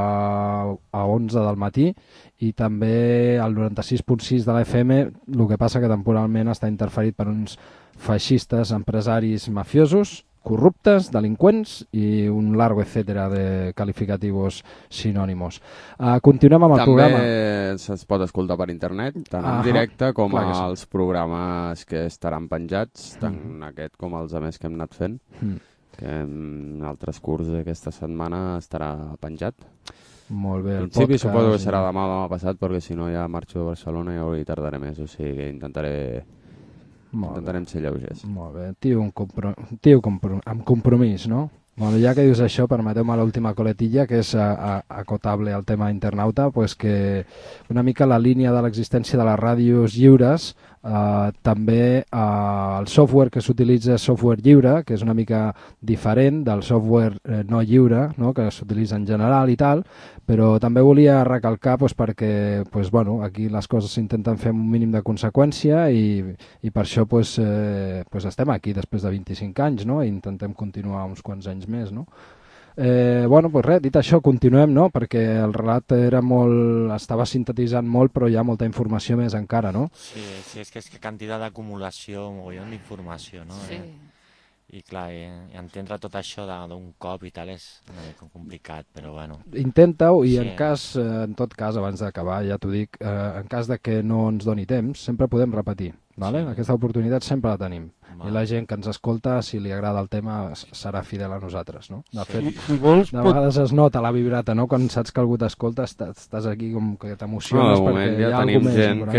a, a onze del matí, i també al noranta-sis punt sis de la F M, el que passa que temporalment està interferit per uns feixistes, empresaris mafiosos, corruptes, delinqüents i un largo etcètera de calificativos sinònimos. Uh, continuem amb el també programa. També se'ls pot escoltar per internet, tant en ah, directe com clar que sí. els programes que estaran penjats, tant Mm. aquest com els altres que hem anat fent, Mm. que en altres curs d'aquesta setmana estarà penjat. Molt bé. En El principi podcast, suposo que i- serà demà o demà passat, perquè si no ja marxo de Barcelona i avui tardaré més, o sigui que intentaré, Molt bé. intentarem ser lleugers. Molt bé, tio, un compro... tio compro... amb compromís, no? Bueno, ja que dius això, permeteu-me l'última coletilla, que és a, a, acotable al tema internauta, pues que una mica la línia de l'existència de les ràdios lliures, eh, també eh, el software que s'utilitza és software lliure, que és una mica diferent del software eh, no lliure, no? Que s'utilitza en general i tal, però també volia recalcar pues, perquè pues, bueno, aquí les coses s'intenten fer amb un mínim de conseqüència i, i per això pues, eh, pues estem aquí després de vint-i-cinc anys, no? I intentem continuar uns quants anys més, no? Eh, bueno, pues res, dit això, continuem, no? Perquè el relat era molt, estava sintetitzant molt, però hi ha molta informació més encara, no? Sí, sí, és que és que quantitat d'acumulació, un mogollon d'informació, no? Sí. Eh? I clar, eh, entendre tot això de- d'un cop i tal és una mica complicat, però bueno. Intenta-ho i Sí. en cas, eh, en tot cas, abans d'acabar, ja t'ho dic, eh, en cas de que no ens doni temps, sempre podem repetir, vale? Sí. Aquesta oportunitat sempre la tenim. Va. I la gent que ens escolta, si li agrada el tema, s- serà fidel a nosaltres, no? De Sí. fet, Si, si vols, de pot, vegades es nota la vibrata, no? Quan saps que algú t'escolta, estàs, estàs aquí com que No, t'emociones de moment perquè hi ja ha tenim algú més. gent segurament.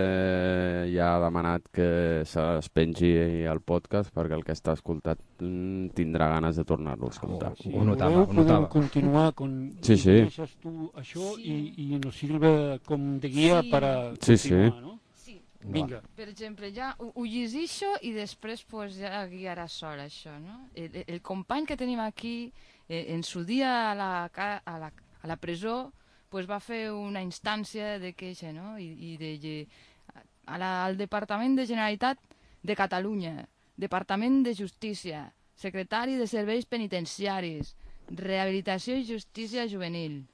que ja ha demanat que es pengi el podcast perquè el que està escoltat mm, tindrà ganes de tornar-lo a escoltar. Oh. si ho notava, voleu, ho notava. podem continuar con... Sí, sí. Deixes tu això i, i nos sirve com de guia Sí. per a Sí, sí. continuar, no? Sí. Vinga. Per exemple, ja ho, ho llegeixo i després pues, ja guiarà sol això, no? El, el company que tenim aquí, eh, en su dia a la, ca- a la, a la presó, pues, va fer una instància de queixa, no? I, i de, a la, al Departament de Generalitat de Catalunya, Departament de Justícia, Secretari de Serveis Penitenciaris, Rehabilitació i Justícia Juvenil.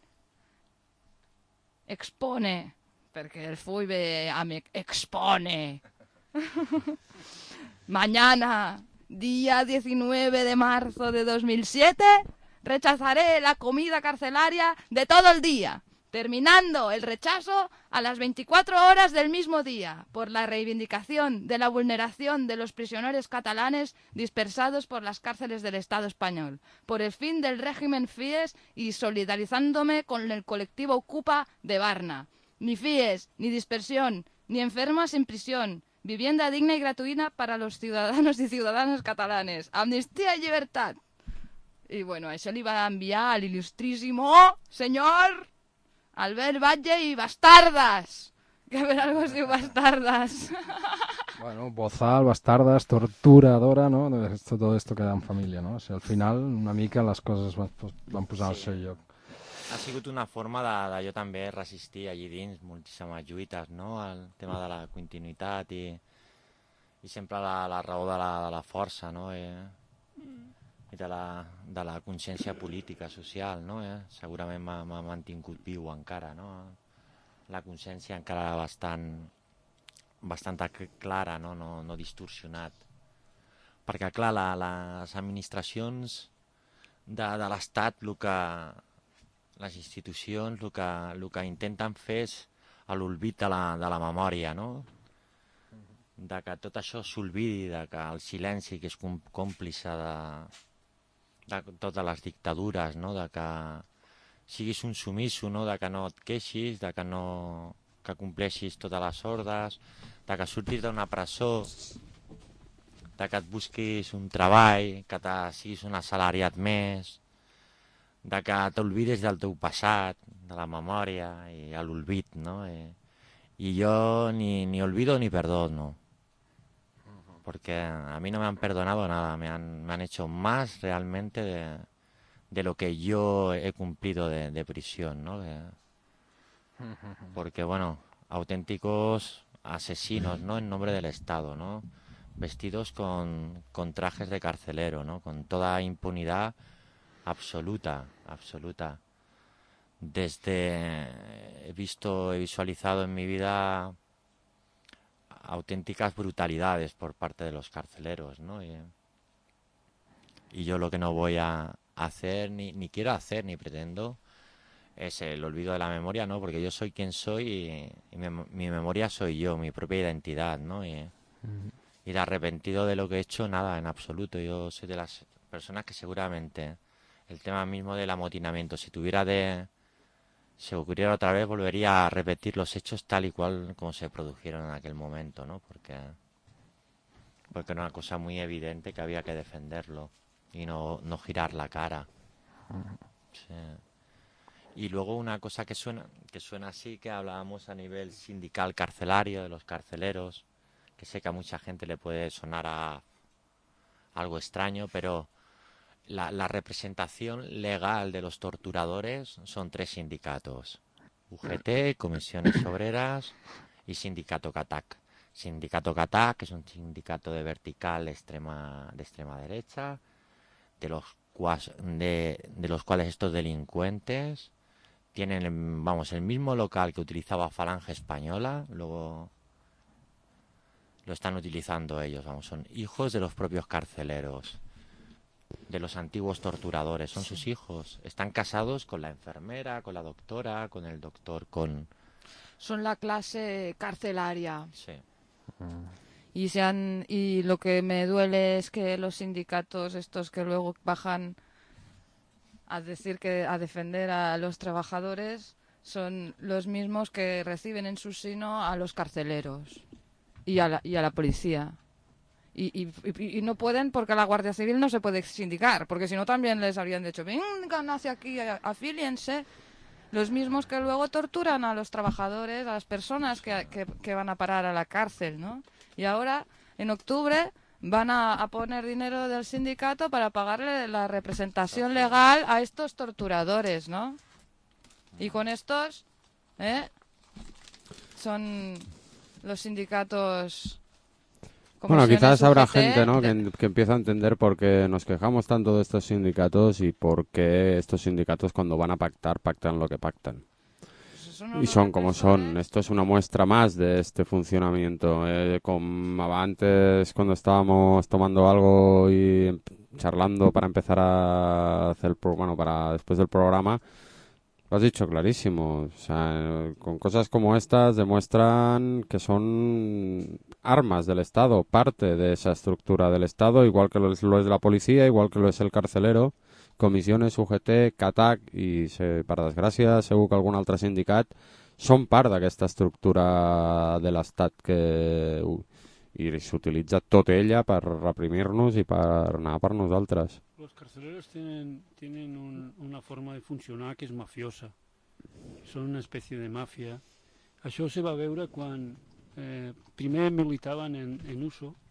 Expone, perquè el full ve amb ex- expone. Mañana, día diecinueve de marzo de dos mil siete, rechazaré la comida carcelaria de todo el día, terminando el rechazo a las veinticuatro horas del mismo día, por la reivindicación de la vulneración de los prisioneros catalanes dispersados por las cárceles del Estado español, por el fin del régimen FIES y solidarizándome con el colectivo Ocupa de Varna. Ni FIES, ni dispersión, ni enfermas en prisión, vivienda digna y gratuita para los ciudadanos y ciudadanas catalanes, amnistía y libertad. I bueno, això li va enviar a l'il·lustríssimo senyor Albert Batlle i Bastardas, que per algo es diu Bastardas. Bueno, bozal, bastardas, torturadora, ¿no? Esto, todo esto queda en familia, ¿no? O sea, al final, una mica les coses van, van posar al Sí. seu lloc. Ha sigut una forma de, de jo també resistir allí dins moltíssimes lluites, no? El tema de la continuïtat i, i sempre la, la raó de la, de la força, no? Eh, I de la, de la consciència política, social, no? Eh? Segurament m'ha m'ha mantingut viu encara, no? La consciència encara bastant, bastant clara, no? No, no distorsionat. Perquè, clar, la, les administracions de, de l'Estat, el que, les institucions, el que, el que intenten fer és l'olvid de, la, de la memòria, no? De que tot això s'olvidi, de que el silenci, que és còmplice de, de totes les dictadures, no? De que siguis un sumiso, no? De que no et queixis, de que no que compleixis totes les ordres, de que surtis d'una presó, de que et busquis un treball, que te, siguis un assalariat més, de que t'olvides del teu passat, de la memòria i l'olvid, no? I, i jo ni, ni olvido ni perdono. porque a mí no me han perdonado nada, me han, me han hecho más realmente de, de lo que yo he cumplido de, de prisión, ¿no? De, porque, bueno, auténticos asesinos, ¿no? En nombre del Estado, ¿no? Vestidos con, con trajes de carcelero, ¿no? Con toda impunidad absoluta, absoluta. Desde he visto, he visualizado en mi vida auténticas brutalidades por parte de los carceleros, ¿no? Y, y yo lo que no voy a hacer, ni, ni quiero hacer, ni pretendo, es el olvido de la memoria, ¿no? Porque yo soy quien soy y, y mi, mi memoria soy yo, mi propia identidad, ¿no? Y, y de arrepentido de lo que he hecho, nada, en absoluto. Yo soy de las personas que seguramente el tema mismo del amotinamiento, si tuviera de... si ocurriera otra vez, volvería a repetir los hechos tal y cual como se produjeron en aquel momento, ¿no? Porque, porque era una cosa muy evidente que había que defenderlo y no, no girar la cara. Sí. Y luego una cosa que suena, que suena así, que hablábamos a nivel sindical carcelario, de los carceleros, que sé que a mucha gente le puede sonar a algo extraño, pero la, la representación legal de los torturadores son tres sindicatos: U G T, Comisiones Obreras y Sindicato CATAC. Sindicato CATAC, que es un sindicato de vertical extrema, de extrema derecha, de los, cuas, de, de los cuales estos delincuentes tienen, vamos, el mismo local que utilizaba Falange Española, luego lo están utilizando ellos, vamos, son hijos de los propios carceleros, de los antiguos torturadores, son sus hijos, están casados con la enfermera, con la doctora, con el doctor, con... Son la clase carcelaria. Sí. Y, se han, y lo que me duele es que los sindicatos estos que luego bajan a decir que a defender a los trabajadores son los mismos que reciben en su seno a los carceleros y a la, y a la policía. Y, y, y, y no pueden porque la Guardia Civil no se puede sindicar, porque si no también les habrían dicho, vengan hacia aquí, afíliense. Los mismos que luego torturan a los trabajadores, a las personas que, que, que van a parar a la cárcel, ¿no? Y ahora, en octubre, van a, a poner dinero del sindicato para pagarle la representación legal a estos torturadores, ¿no? Y con estos, ¿eh? Son los sindicatos... Bueno, quizás habrá U G T, gente, ¿no? de... que, que empieza a entender por qué nos quejamos tanto de estos sindicatos y por qué estos sindicatos cuando van a pactar, pactan lo que pactan. Pues no y son lo como eso, son. ¿eh? Esto es una muestra más de este funcionamiento. Eh, como antes, cuando estábamos tomando algo y charlando para empezar a hacer, pro, bueno, para después del programa, lo has dicho clarísimo. O sea, con cosas como estas demuestran que son armas del Estado, parte de esa estructura del Estado, igual que lo es, lo es la policía, igual que lo es el carcelero, comissiones, U G T, CATAC i, se, per desgràcia, segur que algun altre sindicat són part d'aquesta estructura de l'Estat que i s'utilitza tot ella per reprimir-nos i per anar per nosaltres. Los carceleros tienen, tienen un, una forma de funcionar que és mafiosa. Són una espècie de màfia. Això se va veure quan eh, primer militaven en, en U S O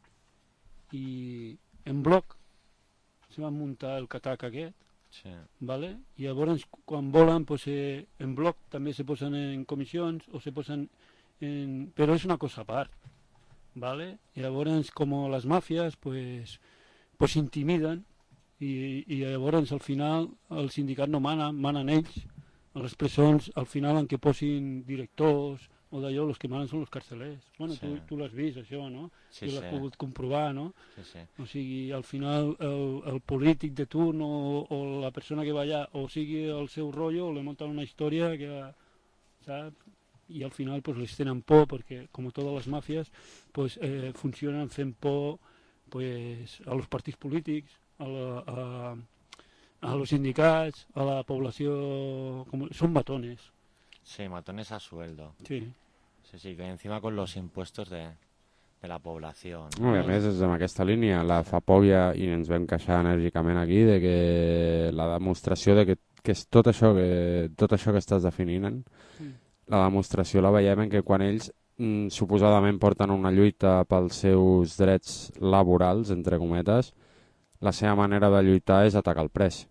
i en bloc se va muntar el CATAC aquest, Sí. ¿vale? I llavors quan volen pues, eh, en bloc també se posen en comissions o se posen en... però és una cosa a part, ¿vale? I llavors com les màfies pues, pues intimiden i, i llavors al final el sindicat no mana, manen ells a les presons, al final en què posin directors o d'allò, els que manen són els carcelers. Bueno, Sí. tu, tu l'has vist això, no? Sí, I l'has sí. pogut comprovar, no? Sí, sí. O sigui, al final el, el polític de turno o, o la persona que va allà o sigui el seu rotllo o le munten una història que, saps? I al final pues, les tenen por perquè, com totes les màfies, pues, eh, funcionen fent por pues, a los partits polítics, a, la, a, a los sindicats, a la població... Com, són matones. Sí, matones a sueldo. Sí. Sí, sí, que encima con los impuestos de, de la población. No, I a més, és en aquesta línia, la fapòbia, i ens vam queixar enèrgicament aquí, de que la demostració de que, que és tot això que, tot això que estàs definint, Sí. la demostració la veiem en que quan ells mm, suposadament porten una lluita pels seus drets laborals, entre cometes, la seva manera de lluitar és atacar el pres.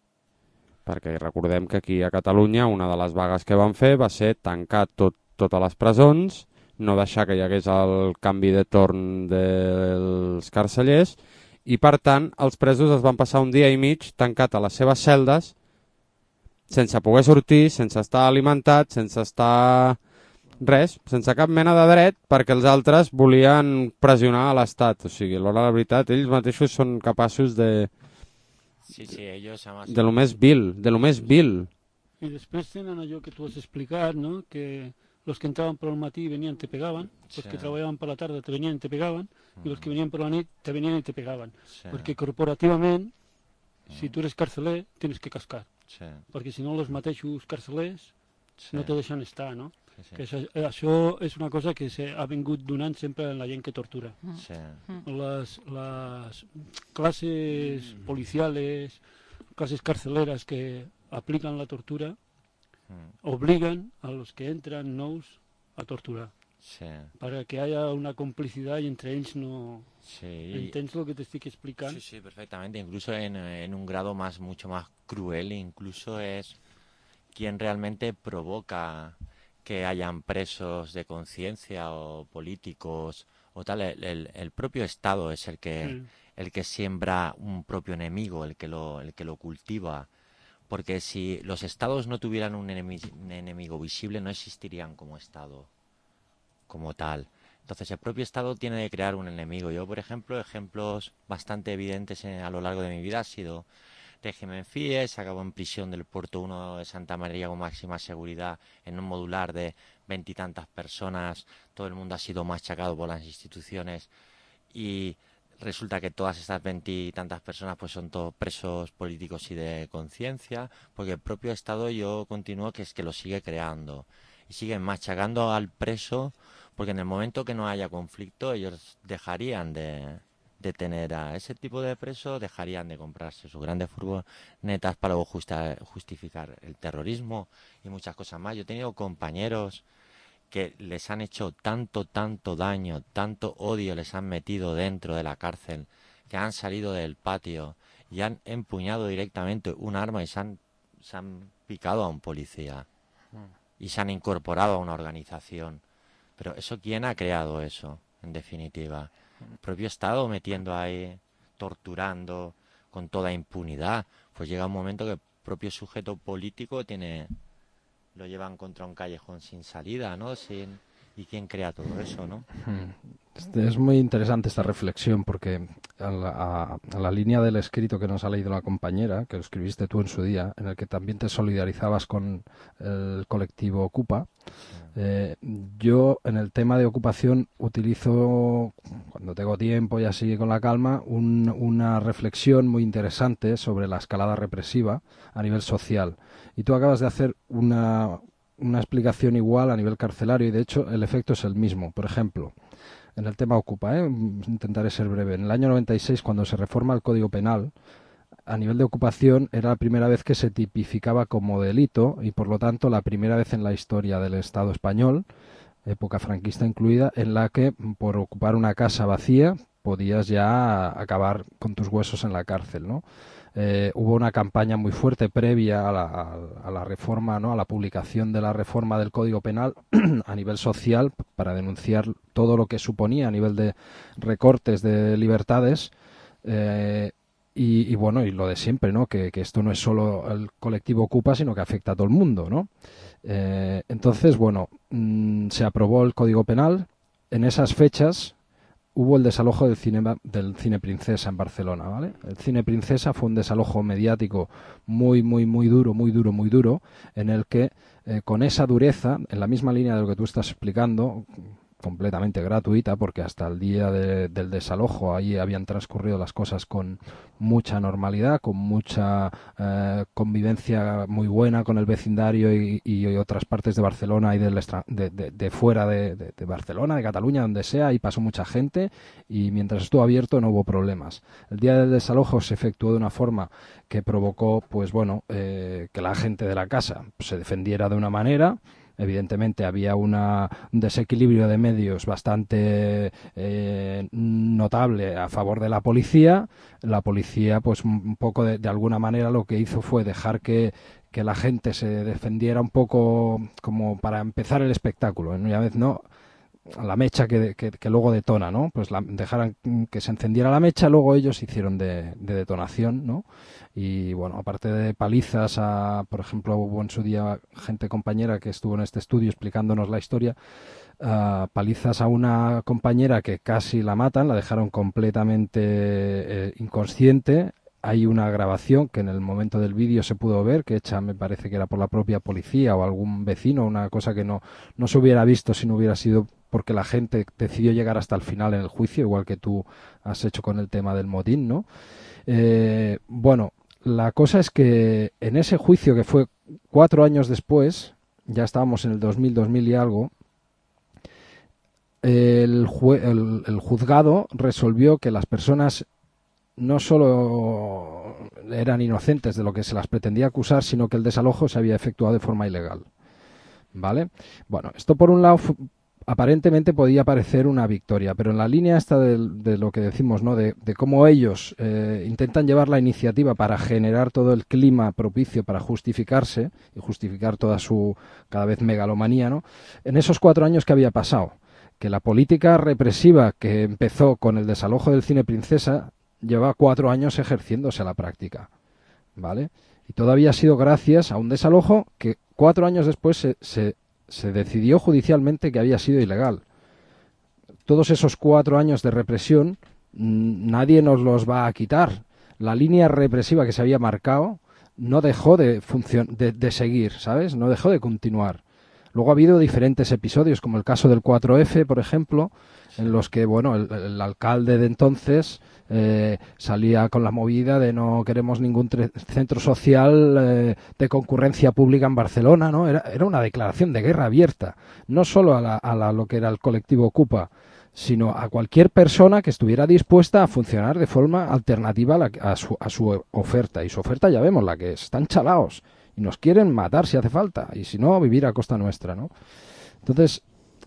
Perquè recordem que aquí a Catalunya una de les vagues que van fer va ser tancar tot, totes les presons, no deixar que hi hagués el canvi de torn dels carcellers i, per tant, els presos es van passar un dia i mig tancat a les seves celdes sense poder sortir, sense estar alimentats, sense estar res, sense cap mena de dret, perquè els altres volien pressionar a l'Estat. O sigui, a l'hora de la veritat, ells mateixos són capaços de... Sí, sí, ellos además... de lo més vil, de lo més vil. I després tenen allò que tu has explicat, no? Que los que entraban por el matí venían te pegaban, los sí. que trabajaban por la tarde te venían y te pegaban, uh-huh. y los que venían por la nit te venían y te pegaban. Sí. Porque corporativament, uh-huh. si tu eres carceler, tienes que cascar. Sí. Perquè si no, els mateixos carcelers sí. no te deixen estar, no? Sí, sí. Que això, això és una cosa que s'ha vingut donant sempre en la gent que tortura. Sí. Les, les classes policiales, classes carceleras que aplican la tortura, obligan a los que entran nous a torturar. Sí. Para que haya una complicidad y entre ellos no... Sí. ¿Entens lo que te estoy explicando? Sí, sí, perfectamente. Incluso en, en un grado más mucho más cruel, incluso es quien realmente provoca que hayan presos de conciencia o políticos o tal. El, el, el propio Estado es el que, sí. el que siembra un propio enemigo, el que lo, el que lo cultiva. Porque si los estados no tuvieran un enemigo, un enemigo visible, no existirían como estado, como tal. Entonces el propio estado tiene que crear un enemigo. Yo, por ejemplo, ejemplos bastante evidentes en, a lo largo de mi vida ha sido régimen FIES, acabó en prisión del Puerto uno de Santa María con máxima seguridad en un modular de veintitantas personas. Todo el mundo ha sido machacado por las instituciones y... resulta que todas estas veintitantas personas pues son todos presos políticos y de conciencia, porque el propio Estado, yo continúo que es que lo sigue creando y siguen machacando al preso, porque en el momento que no haya conflicto ellos dejarían de, de tener a ese tipo de presos, dejarían de comprarse sus grandes furgonetas para luego justa, justificar el terrorismo y muchas cosas más. Yo he tenido compañeros que les han hecho tanto, tanto daño, tanto odio les han metido dentro de la cárcel, que han salido del patio y han empuñado directamente un arma y se han, se han picado a un policía y se han incorporado a una organización. Pero eso, ¿quién ha creado eso, en definitiva? El propio Estado metiendo ahí, torturando con toda impunidad. Pues llega un momento que el propio sujeto político tiene... lo llevan contra un callejón sin salida, ¿no? Sin... ¿Y quién crea todo eso, no? Este, es muy interesante esta reflexión porque a la, a, a la línea del escrito que nos ha leído la compañera, que lo escribiste tú en su día, en el que también te solidarizabas con el colectivo Ocupa, eh, yo en el tema de ocupación utilizo, cuando tengo tiempo y así con la calma, un, una reflexión muy interesante sobre la escalada represiva a nivel social. Y tú acabas de hacer una, una explicación igual a nivel carcelario y de hecho el efecto es el mismo. Por ejemplo, en el tema Ocupa, ¿eh? intentaré ser breve. En el año noventa y seis, cuando se reforma el Código Penal, a nivel de ocupación era la primera vez que se tipificaba como delito y por lo tanto la primera vez en la historia del Estado español, época franquista incluida, en la que por ocupar una casa vacía podías ya acabar con tus huesos en la cárcel, ¿no? Eh, hubo una campaña muy fuerte previa a la, a, a la reforma, ¿no? a la publicación de la reforma del Código Penal a nivel social para denunciar todo lo que suponía a nivel de recortes de libertades eh, y, y bueno, y lo de siempre, ¿no? Que, que esto no es solo el colectivo Ocupa, sino que afecta a todo el mundo, ¿no? Eh, entonces, bueno, mmm, se aprobó el Código Penal. En esas fechas hubo el desalojo del cine, del Cine Princesa en Barcelona, ¿vale? El Cine Princesa fue un desalojo mediático muy, muy, muy duro, muy duro, muy duro, en el que eh, con esa dureza, en la misma línea de lo que tú estás explicando, completamente gratuita, porque hasta el día de, del desalojo ahí habían transcurrido las cosas con mucha normalidad, con mucha eh, convivencia muy buena con el vecindario y, y otras partes de Barcelona y del de, de, de fuera de, de, de Barcelona, de Cataluña, donde sea, y pasó mucha gente y mientras estuvo abierto no hubo problemas. El día del desalojo se efectuó de una forma que provocó, pues bueno, eh, que la gente de la casa se defendiera de una manera. evidentemente había una, un desequilibrio de medios bastante eh, notable a favor de la policía. La policía, pues un poco de, de alguna manera lo que hizo fue dejar que, que la gente se defendiera un poco como para empezar el espectáculo. En una vez no, la mecha que, que, que luego detona, ¿no? Pues la, dejaran que se encendiera la mecha, luego ellos hicieron de, de detonación, ¿no? Y bueno, aparte de palizas a, por ejemplo, hubo en su día gente compañera que estuvo en este estudio explicándonos la historia, uh, palizas a una compañera que casi la matan, la dejaron completamente eh, inconsciente. Hay una grabación que en el momento del vídeo se pudo ver, que hecha me parece que era por la propia policía o algún vecino, una cosa que no, no se hubiera visto si no hubiera sido porque la gente decidió llegar hasta el final en el juicio, igual que tú has hecho con el tema del motín, ¿no? Eh, bueno, la cosa es que en ese juicio, que fue cuatro años después, ya estábamos en el dos mil, dos mil y algo, el, jue- el, el juzgado resolvió que las personas no solo eran inocentes de lo que se las pretendía acusar, sino que el desalojo se había efectuado de forma ilegal. ¿Vale? Bueno, esto por un lado aparentemente podía parecer una victoria, pero en la línea esta de, de lo que decimos, ¿no? De, de cómo ellos eh, intentan llevar la iniciativa para generar todo el clima propicio para justificarse y justificar toda su cada vez megalomanía, ¿no? En esos cuatro años que había pasado, que la política represiva que empezó con el desalojo del Cine Princesa lleva cuatro años ejerciéndose a la práctica, ¿vale? Y todavía ha sido gracias a un desalojo que cuatro años después se, se, se decidió judicialmente que había sido ilegal. Todos esos cuatro años de represión mmm, nadie nos los va a quitar. La línea represiva que se había marcado no dejó de, funcion- de, de seguir, ¿sabes? No dejó de continuar. Luego ha habido diferentes episodios, como el caso del cuatro efe, por ejemplo, en los que, bueno, el, el alcalde de entonces eh, salía con la movida de no queremos ningún tre- centro social eh, de concurrencia pública en Barcelona, ¿no? Era, era una declaración de guerra abierta, no solo a, la, a la, lo que era el colectivo Ocupa, sino a cualquier persona que estuviera dispuesta a funcionar de forma alternativa a, la, a, su, a su oferta. Y su oferta ya vemos la que es, están chalaos y nos quieren matar si hace falta, y si no, vivir a costa nuestra, ¿no? Entonces,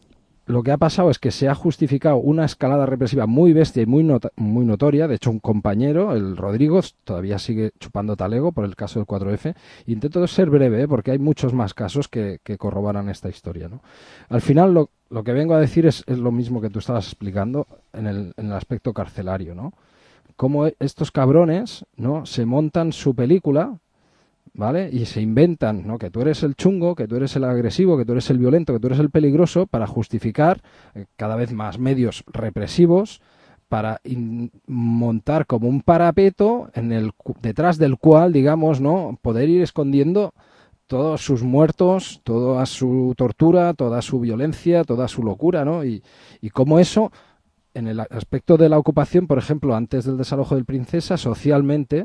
lo que ha pasado es que se ha justificado una escalada represiva muy bestia y muy, not- muy notoria. De hecho, un compañero, el Rodrigo, todavía sigue chupando talego por el caso del cuatro efe. Intento ser breve, ¿eh? Porque hay muchos más casos que, que corroboran esta historia, ¿no? Al final, lo, lo que vengo a decir es, es lo mismo que tú estabas explicando en el, en el aspecto carcelario, ¿no? Cómo estos cabrones, ¿no?, se montan su película, ¿vale? Y se inventan, ¿no?, que tú eres el chungo, que tú eres el agresivo, que tú eres el violento, que tú eres el peligroso, para justificar eh, cada vez más medios represivos, para in- montar como un parapeto en el cu- detrás del cual, digamos, ¿no?, poder ir escondiendo todos sus muertos, toda su tortura, toda su violencia, toda su locura, ¿no? Y, y cómo eso, en el aspecto de la ocupación, por ejemplo, antes del desalojo del Princesa, socialmente,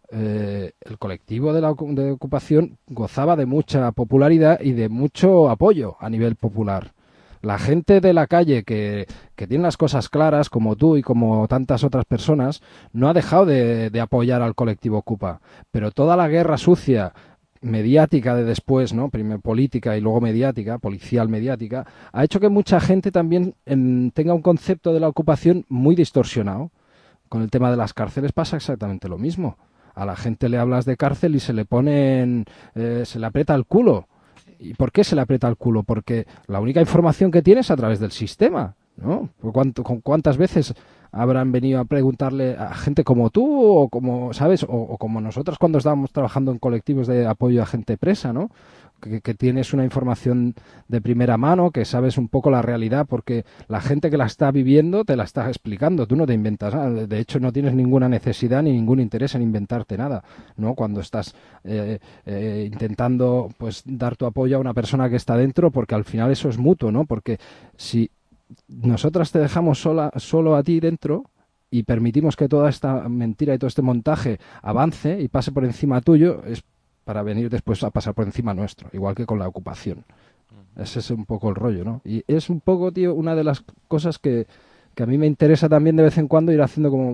Eh, el colectivo de la ocu- de ocupación gozaba de mucha popularidad y de mucho apoyo a nivel popular. La gente de la calle que, que tiene las cosas claras, como tú y como tantas otras personas, no ha dejado de, de apoyar al colectivo Ocupa. Pero toda la guerra sucia mediática de después, ¿no?, primero política y luego mediática, policial mediática, ha hecho que mucha gente también em, tenga un concepto de la ocupación muy distorsionado. Con el tema de las cárceles pasa exactamente lo mismo. A la gente le hablas de cárcel y se le ponen, eh, se le aprieta el culo. ¿Y por qué se le aprieta el culo? Porque la única información que tiene es a través del sistema, ¿no? ¿Cuánto, con ¿Cuántas veces habrán venido a preguntarle a gente como tú o como, ¿sabes? O, o como nosotros cuando estábamos trabajando en colectivos de apoyo a gente presa, ¿no? Que, que tienes una información de primera mano, que sabes un poco la realidad, porque la gente que la está viviendo te la está explicando, tú no te inventas nada, de hecho no tienes ninguna necesidad ni ningún interés en inventarte nada, ¿no? Cuando estás eh, eh, intentando, pues, dar tu apoyo a una persona que está dentro, porque al final eso es mutuo, ¿no? Porque si nosotras te dejamos sola, solo a ti dentro y permitimos que toda esta mentira y todo este montaje avance y pase por encima tuyo, es para venir después a pasar por encima nuestro, igual que con la ocupación. Ese es un poco el rollo, ¿no? Y es un poco, tío, una de las cosas que, que a mí me interesa también de vez en cuando ir haciendo como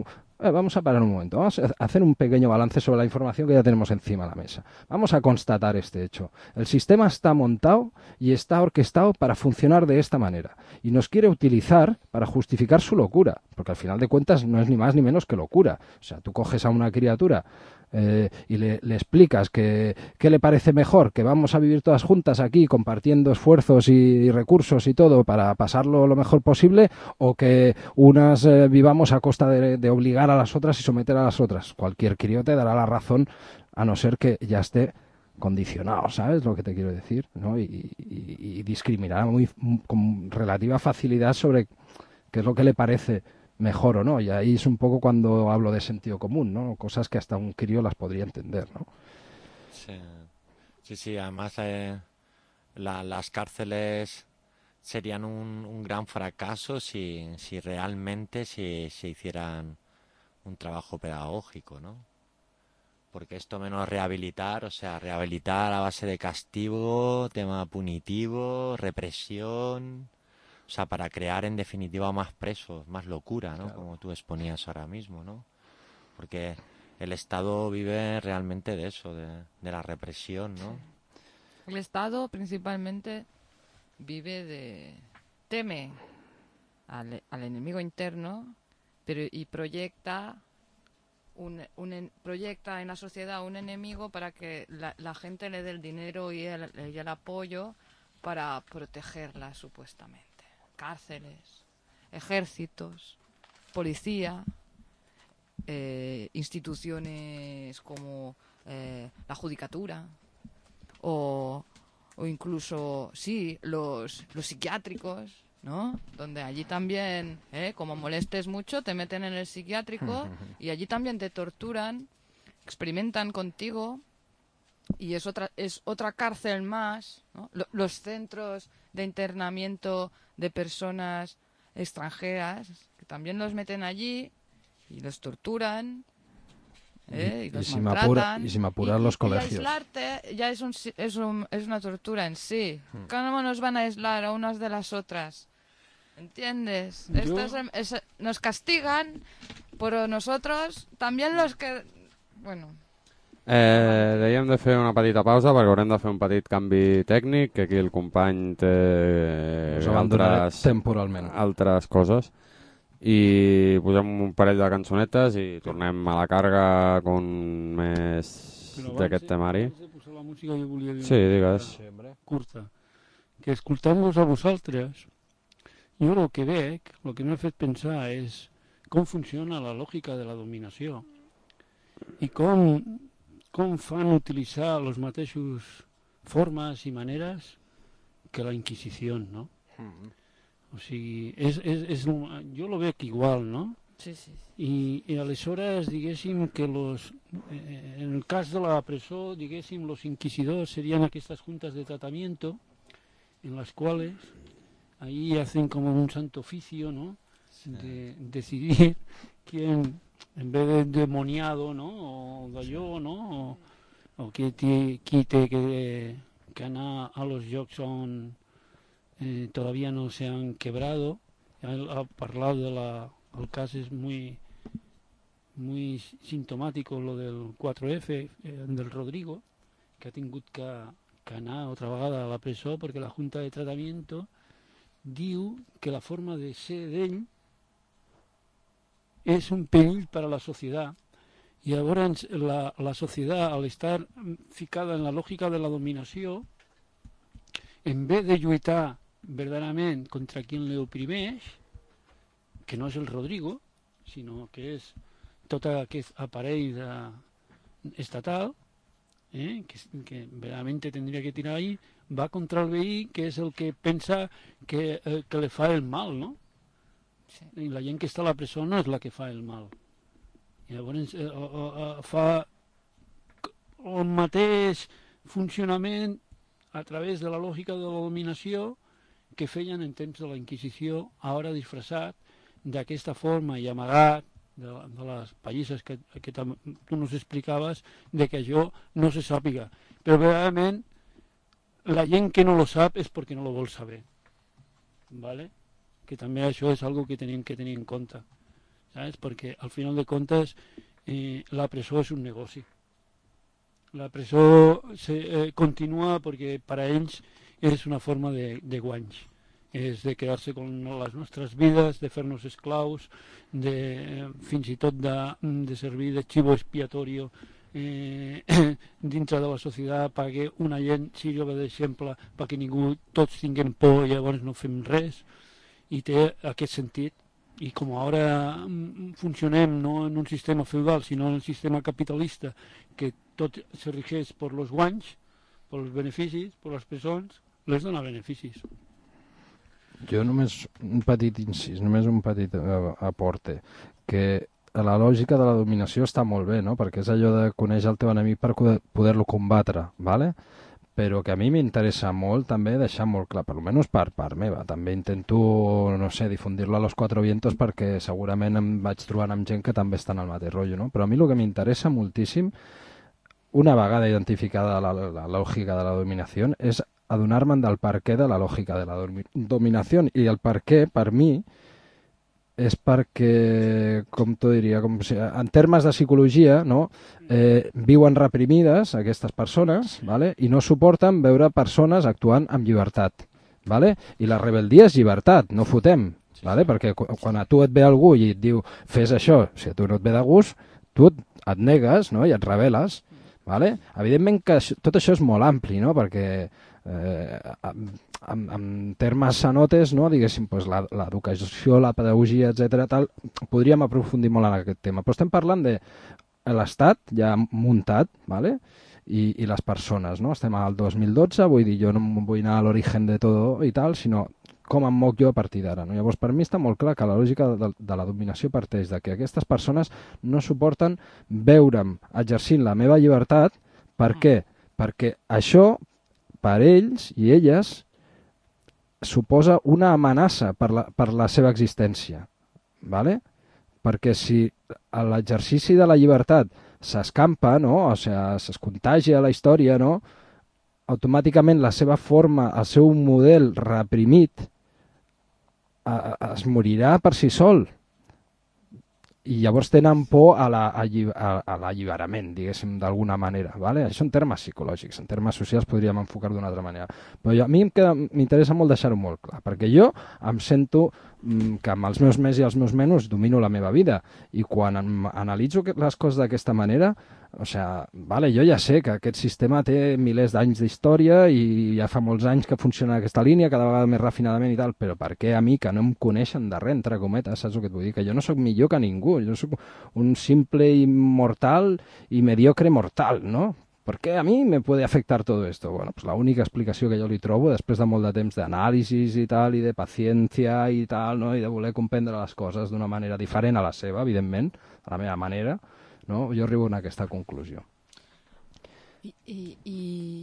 eh, vamos a parar un momento, vamos a hacer un pequeño balance sobre la información que ya tenemos encima de la mesa. Vamos a constatar este hecho. El sistema está montado y está orquestado para funcionar de esta manera. Y nos quiere utilizar para justificar su locura, porque al final de cuentas no es ni más ni menos que locura. O sea, tú coges a una criatura eh, y le, le explicas que qué le parece mejor, que vamos a vivir todas juntas aquí compartiendo esfuerzos y, y recursos y todo para pasarlo lo mejor posible, o que unas eh, vivamos a costa de, de obligar a las otras y someter a las otras. Cualquier crío te dará la razón, a no ser que ya esté condicionado, ¿sabes lo que te quiero decir? ¿No? Y, y, y discriminará muy, con relativa facilidad sobre qué es lo que le parece mejor o no, y ahí es un poco cuando hablo de sentido común, ¿no? Cosas que hasta un crío las podría entender, ¿no? Sí, sí, sí, además eh, la, las cárceles serían un, un gran fracaso si, si realmente se si, si hicieran un trabajo pedagógico, ¿no? Porque esto menos rehabilitar, o sea, rehabilitar a base de castigo, tema punitivo, represión, o sea, para crear en definitiva más presos, más locura, ¿no? Claro. Como tú exponías ahora mismo, ¿no? Porque el Estado vive realmente de eso, de, de la represión, ¿no? El Estado principalmente vive de... teme al, al enemigo interno, pero y proyecta... Un, un, proyecta en la sociedad un enemigo para que la, la gente le dé el dinero y el, y el apoyo para protegerla, supuestamente. Cárceles, ejércitos, policía, eh, instituciones como eh, la judicatura o, o incluso, sí, los, los psiquiátricos, ¿no? Donde allí también, ¿eh? Como molestes mucho, te meten en el psiquiátrico y allí también te torturan, experimentan contigo y es otra es otra cárcel más, ¿no? Los centros de internamiento de personas extranjeras, que también los meten allí y los torturan, ¿eh? Y, y los y si maltratan. Me apura, y si me apuran y, los y, colegios. Y aislarte ya es, un, es, un, es una tortura en sí. Hmm. ¿Cómo nos van a aislar a unas de las otras? ¿Entiendes? Yo... Es, es, nos castigan, pero nosotros también los que... Bueno... Eh, dèiem de fer una petita pausa perquè haurem de fer un petit canvi tècnic, que aquí el company té altres, temporalment. altres coses, i posem un parell de cançonetes i tornem a la càrrega con més d'aquest temari. Abans de posar la música jo volia dir sí, digues. Curta, que escoltant-vos a vosaltres jo el que veig, el que m'ha fet pensar és com funciona la lògica de la dominació i com, com fan utilitzar les mateixes formes i maneres que la Inquisició, no? Mm-hmm. O sigui, és, és, és, jo lo veig igual, no? Sí, sí. I, i aleshores, diguéssim, que los, eh, en el cas de la presó, diguéssim, los inquisidors serien aquestes juntes de tratamiento en las cuales ahí hacen como un santo oficio, ¿no? Sí. De decidir quién, en vez de demoniado, ¿no? O d'allò, ¿no? O, o qui té, qui té que, que anar a los llocs on eh, todavía no se han quebrado. Él ha parlado de la... El cas es muy, muy sintomático, lo del cuatro F, eh, del Rodrigo, que ha tingut que, que anar otra vegada a la presó perquè la Junta de Tratamiento diu que la forma de ser d'ell és un perill per a la societat. I llavors la, la societat, al estar ficada en la lògica de la dominació, en vez de lluitar verdaderament contra qui le oprimeix, que no és el Rodrigo, sinó que és tot aquest aparell de, estatal, eh, que, que verdaderament tindria que tirar ahí, va contra el veí, que és el que pensa que, eh, que le fa el mal, no? Sí. I la gent que està a la presó no és la que fa el mal. I llavors eh, eh, fa el mateix funcionament a través de la lògica de la dominació que feien en temps de la Inquisició, ara disfressat d'aquesta forma i amagat de, de les pallisses que, que tu nos explicaves, de que això no se sàpiga. Però verdaderament la gent que no lo sap és perquè no lo vol saber. ¿Vale? Que també això és algo que tenim que tenir en compte. saps? Perquè al final de comptes eh, la presó és un negoci. La presó se, eh, continua perquè per a ells és una forma de, de guanys. És de quedar-se con les nostres vides, de fer-nos esclaus, de, eh, fins i tot de, de servir de chivo expiatorio eh, dintre de la societat perquè una gent sirva d'exemple perquè ningú, tots tinguin por i llavors no fem res, i té aquest sentit. I com ara funcionem no en un sistema feudal sinó en un sistema capitalista que tot se regeix per els guanys, per els beneficis, per les presons, les dona beneficis. Jo només un petit incís, només un petit uh, aporte, que la lògica de la dominació està molt bé, no? Perquè és allò de conèixer el teu enemic per poder-lo combatre, ¿vale? Però que a mi m'interessa molt també deixar molt clar, per almenys per part meva. També intento, no sé, difundir-lo a los cuatro vientos perquè segurament em vaig trobant amb gent que també està en el mateix rotllo, no? Però a mi el que m'interessa moltíssim, una vegada identificada la, la, la lògica de la dominació, és adonar-me'n del per què de la lògica de la dominació. I el per què, per mi, és perquè, com t'ho diria, com si, en termes de psicologia, no? eh, viuen reprimides aquestes persones, ¿vale? I no suporten veure persones actuant amb llibertat. ¿Vale? I la rebeldia és llibertat, no fotem. ¿Vale? Perquè quan a tu et ve algú i et diu fes això, si a tu no et ve de gust, tu et, et negues, no? I et rebel·les. ¿Vale? Evidentment que això, tot això és molt ampli, no? Perquè eh, en, en termes sanotes, no? Diguéssim, pues, l'educació, la pedagogia, etcètera, tal, podríem aprofundir molt en aquest tema. Però estem parlant de l'estat ja muntat, ¿vale? I, i les persones, no? Estem al dos mil dotze, vull dir, jo no vull anar a l'origen de tot i tal, sinó com em moc jo a partir d'ara, no? Llavors, per mi està molt clar que la lògica de, de la dominació parteix de que aquestes persones no suporten veure'm exercint la meva llibertat. Per què? Perquè això, per ells i elles, suposa una amenaça per la, per la seva existència. ¿Vale? Perquè si l'exercici de la llibertat s'escampa, no? O sigui, es contagia la història, no? Automàticament la seva forma, el seu model reprimit es morirà per si sol. I llavors tenen por a l'alliberament, diguéssim, d'alguna manera. ¿Vale? Això en termes psicològics, en termes socials podríem enfocar d'una altra manera. Però jo, a mi m'interessa molt deixar-ho molt clar, perquè jo em sento que amb els meus més i els meus menys domino la meva vida. I quan analitzo les coses d'aquesta manera, o sea, vale, jo ja sé que aquest sistema té milers d'anys d'història i ja fa molts anys que funciona aquesta línia, cada vegada més refinadament i tal, però per què a mi, que no em coneixen de res, entre cometes, saps el que et vull dir? Que jo no sóc millor que ningú, jo sóc un simple immortal i mediocre mortal, ¿no? ¿Por qué a mí me puede afectar todo esto? Bueno, pues la única explicació que jo li trobo, després de molt de temps d'anàlisis i tal, i de paciència i tal, no? I de voler comprendre les coses d'una manera diferent a la seva, evidentment, a la meva manera, no? Jo arribo a aquesta conclusió. I, i, i...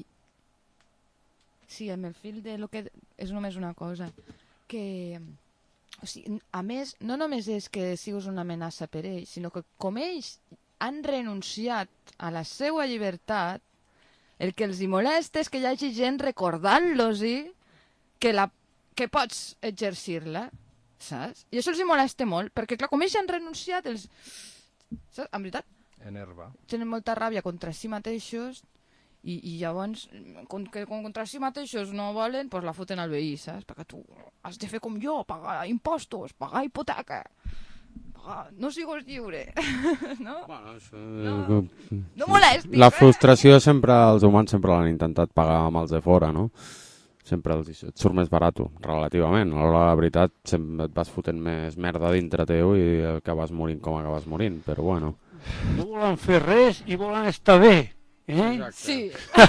Sí, amb el fil de lo que és només una cosa, que o sigui, a més, no només és que siguis una amenaça per ells, sinó que com ells han renunciat a la seva llibertat, el que els hi molesta és que hi hagi gent recordant-los-hi que, la, que pots exercir-la, saps? I això els hi molesta molt, perquè clar, com ells han renunciat, els... saps? En veritat, enerva. Tenen molta ràbia contra si mateixos i, i llavors, com que contra si mateixos no volen, doncs la foten al veí, saps? Perquè tu has de fer com jo, pagar impostos, pagar hipoteca... no sigues lliure, no? Bueno, això... no, no molestis, la eh? frustració sempre, els humans sempre l'han intentat pagar amb els de fora, no? Sempre els et surt més barat, relativament. A l'hora de la veritat sempre et vas fotent més merda dintre teu i acabes morint com acabes morint, però bueno. No volen fer res i volen estar bé, eh? Sí.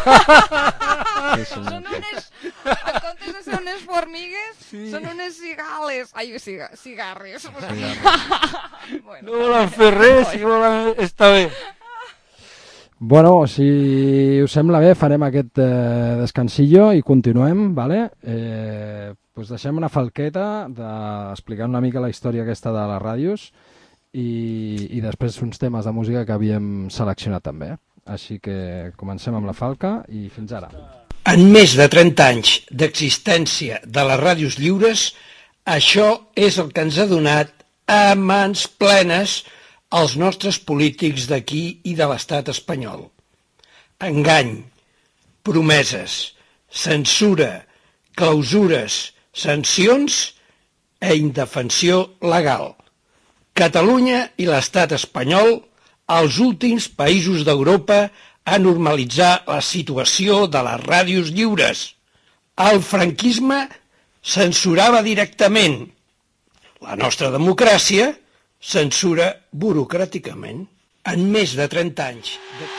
Són unes... En comptes de ser unes formigues, sí. Són unes cigales. Ai, ciga, cigarres. Bueno, no volen fer res i volen estar bé. Bueno, si us sembla bé, farem aquest eh, descansillo i continuem, ¿vale? Eh, pues deixem una falqueta de... explicant una mica la història aquesta de les ràdios i, i després uns temes de música que havíem seleccionat també. Així que comencem amb la falca i fins ara. En més de trenta anys d'existència de les ràdios lliures, això és el que ens ha donat a mans plenes els nostres polítics d'aquí i de l'estat espanyol. Engany, promeses, censura, clausures, sancions e indefensió legal. Catalunya i l'estat espanyol, els últims països d'Europa a normalitzar la situació de les ràdios lliures. El franquisme censurava directament. La nostra democràcia censura burocràticament. En més de trenta anys... De...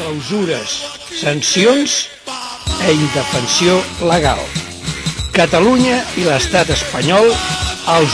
clausures, sancions e indefensió legal. Catalunya i l'estat espanyol els...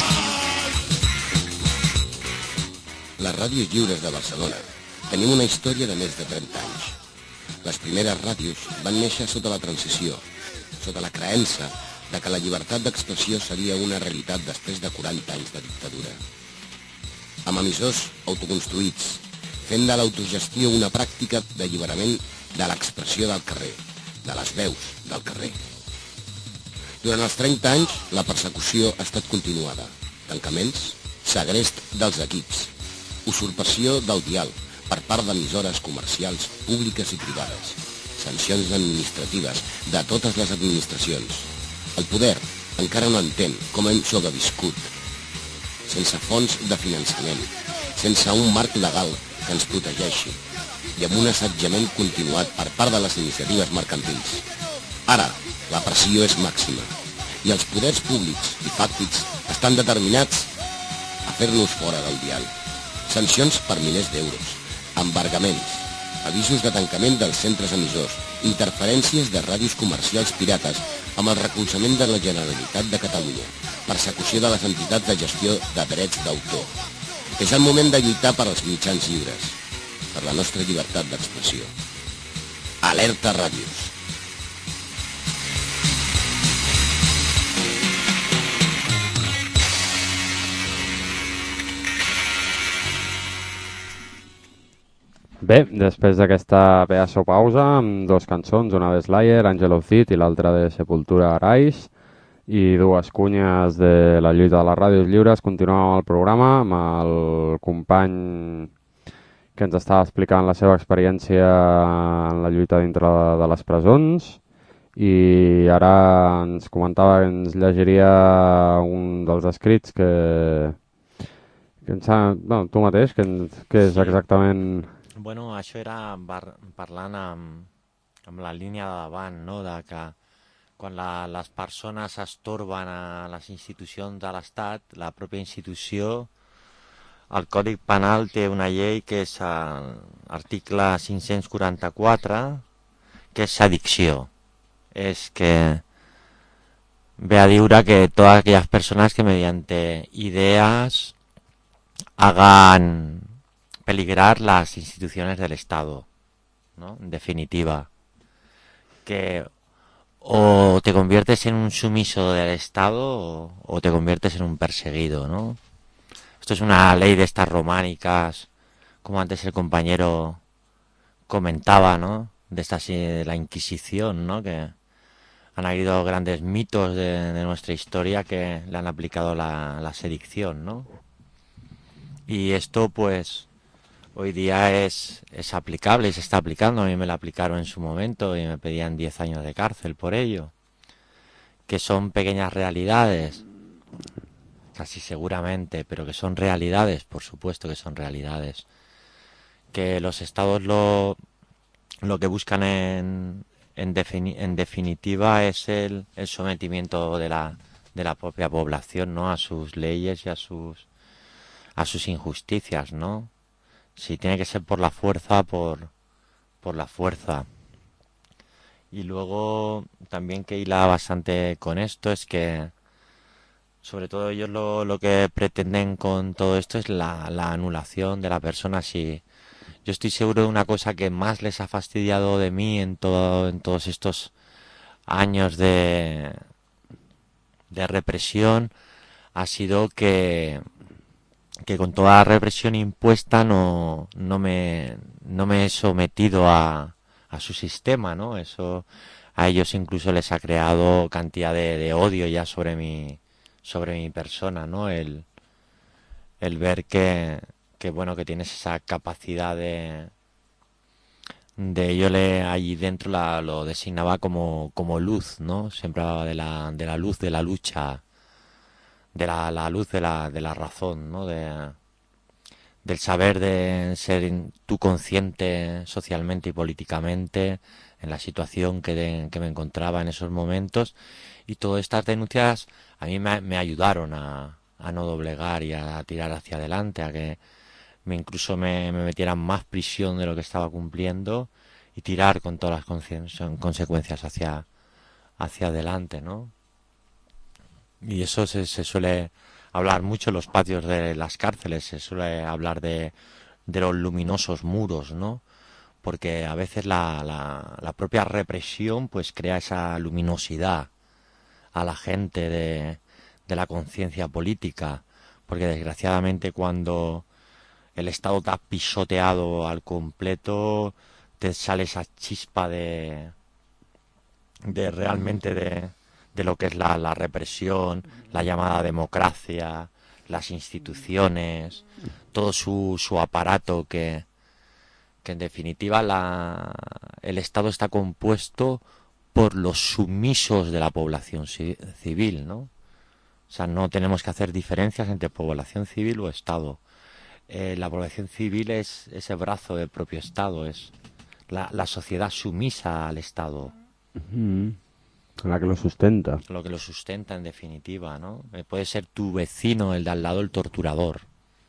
Les ràdios lliures de Barcelona tenim una història de més de trenta anys. Les primeres ràdios van néixer sota la transició, sota la creença de que la llibertat d'expressió seria una realitat després de quaranta anys de dictadura. Amb emissors autoconstruïts, fent de l'autogestió una pràctica d'alliberament de l'expressió del carrer, de les veus del carrer. Durant els trenta anys, la persecució ha estat continuada. Tancaments, segrest dels equips, usurpació del dial per part d'emissores comercials públiques i privades, sancions administratives de totes les administracions. El poder encara no entén com hem sobreviscut, sense fons de finançament, sense un marc legal que ens protegeixi i amb un assetjament continuat per part de les iniciatives mercantils. Ara, la pressió és màxima i els poders públics i fàctics estan determinats a fer-nos fora del dial. Sancions per milers d'euros, embargaments, avisos de tancament dels centres emissors, interferències de ràdios comercials pirates amb el recolzament de la Generalitat de Catalunya, persecució de les entitats de gestió de drets d'autor. És el moment de lluitar per als mitjans lliures, per la nostra llibertat d'expressió. Alerta Ràdios. Bé, després d'aquesta pedaço pausa, amb dos cançons, una de Slayer, Angel of Death, i l'altra de Sepultura, Arise, i dues cunyes de la lluita de les ràdios lliures, continuem amb el programa, amb el company que ens estava explicant la seva experiència en la lluita dintre de les presons, i ara ens comentava que ens llegiria un dels escrits que, que ens ha... No, tu mateix, que, que és exactament... Bueno, això era parlant amb, amb la línia de davant, no? De que quan la, les persones es torben a les institucions de l'Estat, la pròpia institució, el Codi Penal té una llei que és l'article cinc-cents quaranta-quatre, que és sedicció. És que ve a dir que todas aquellas personas que mediante ideas hagan peligrar las instituciones del Estado, ¿no? En definitiva, que o te conviertes en un sumiso del Estado o, o te conviertes en un perseguido, ¿no? Esto es una ley de estas románicas, como antes el compañero comentaba, ¿no? De esta de la Inquisición, ¿no? Que han habido grandes mitos de, de nuestra historia que le han aplicado la, la sedicción, ¿no? Y esto, pues, hoy día es, es aplicable y se está aplicando. A mí me lo aplicaron en su momento y me pedían diez años de cárcel por ello. Que son pequeñas realidades, casi seguramente, pero que son realidades, por supuesto que son realidades. Que los estados lo, lo que buscan en, en, defini, en definitiva es el, el sometimiento de la, de la propia población, ¿no? A sus leyes y a sus, a sus injusticias, ¿no? Si tiene que ser por la fuerza, por, por la fuerza. Y luego también que hila bastante con esto es que sobre todo ellos lo, lo que pretenden con todo esto es la, la anulación de la persona. Si yo estoy seguro de una cosa que más les ha fastidiado de mí en todo, en todos estos años de, de represión ha sido que que con toda la represión impuesta no, no, me, no me he sometido a, a su sistema, ¿no? Eso a ellos incluso les ha creado cantidad de, de odio ya sobre mi, sobre mi persona, ¿no? El, el ver que, que, bueno, que tienes esa capacidad de... de yo le allí dentro la, lo designaba como, como luz, ¿no? Siempre hablaba de la, de la luz de la lucha, de la, la luz de la, de la razón, ¿no? De, del saber de ser tú consciente socialmente y políticamente en la situación que, de, que me encontraba en esos momentos. Y todas estas denuncias a mí me, me ayudaron a, a no doblegar y a, a tirar hacia adelante, a que me incluso me, me metieran más prisión de lo que estaba cumpliendo y tirar con todas las conse- consecuencias hacia, hacia adelante, ¿no? Y eso se, se suele hablar mucho en los patios de las cárceles, se suele hablar de, de los luminosos muros, ¿no? Porque a veces la, la, la propia represión pues crea esa luminosidad a la gente de, de la conciencia política, porque desgraciadamente cuando el Estado te ha pisoteado al completo, te sale esa chispa de, de realmente de, de lo que es la, la represión, la llamada democracia, las instituciones, todo su, su aparato que, que en definitiva la, el Estado está compuesto por los sumisos de la población civil, ¿no? O sea, no tenemos que hacer diferencias entre población civil o Estado. Eh, la población civil es ese brazo del propio Estado, es la, la sociedad sumisa al Estado. Uh-huh. La que lo sustenta. Lo que lo sustenta en definitiva, ¿no? Eh, puede ser tu vecino, el de al lado, el torturador.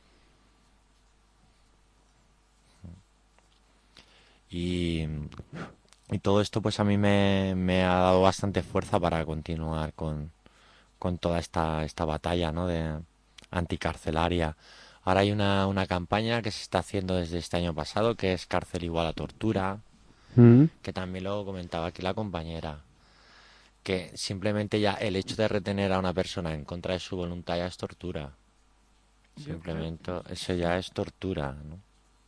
Y, y todo esto pues a mí me, me ha dado bastante fuerza para continuar con, con toda esta, esta batalla, ¿no? De anticarcelaria. Ahora hay una, una campaña que se está haciendo desde este año pasado, que es Cárcel igual a tortura, mm. que también lo comentaba aquí la compañera, que simplemente ya el hecho de retener a una persona en contra de su voluntad ya es tortura. Simplemente eso ya es tortura, ¿no?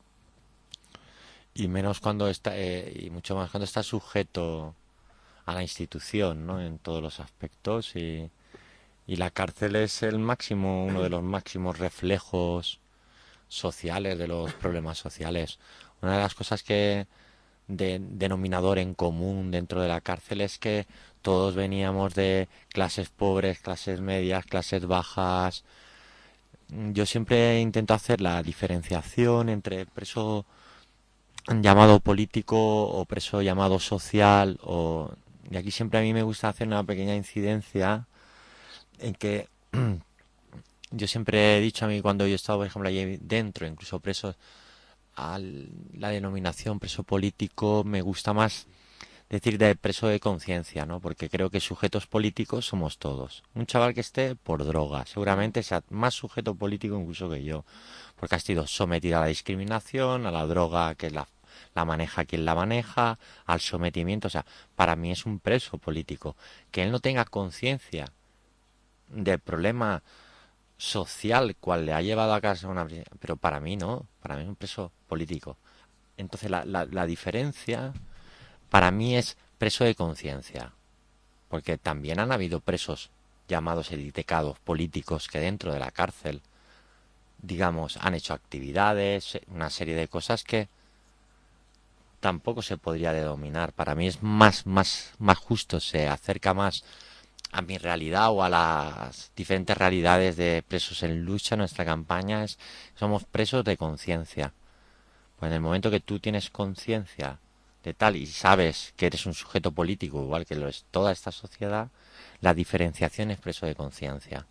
Y menos cuando está, eh, y mucho más cuando está sujeto a la institución, ¿no? En todos los aspectos y... Y la cárcel es el máximo, uno de los máximos reflejos sociales de los problemas sociales. Una de las cosas que de denominador en común dentro de la cárcel es que todos veníamos de clases pobres, clases medias, clases bajas. Yo siempre intento hacer la diferenciación entre preso llamado político o preso llamado social. O... Y aquí siempre a mí me gusta hacer una pequeña incidencia en que yo siempre he dicho a mí cuando yo he estado, por ejemplo, allí dentro, incluso preso, a la denominación preso político me gusta más decir de preso de conciencia, ¿no? Porque creo que sujetos políticos somos todos. Un chaval que esté por droga seguramente sea más sujeto político incluso que yo, porque ha sido sometido a la discriminación, a la droga que la, la maneja quien la maneja, al sometimiento. O sea, para mí es un preso político. Que él no tenga conciencia del problema social cual le ha llevado a casa una... Pero para mí no, para mí es un preso político. Entonces la, la, la diferencia para mí es preso de conciencia, porque también han habido presos llamados elitecados políticos que dentro de la cárcel, digamos, han hecho actividades, una serie de cosas que tampoco se podría denominar. Para mí es más, más, más justo, se acerca más a mi realidad o a las diferentes realidades de presos en lucha. Nuestra campaña es, somos presos de conciencia. Pues en el momento que tú tienes conciencia de tal y sabes que eres un sujeto político igual que lo es toda esta sociedad, la diferenciación es preso de conciencia.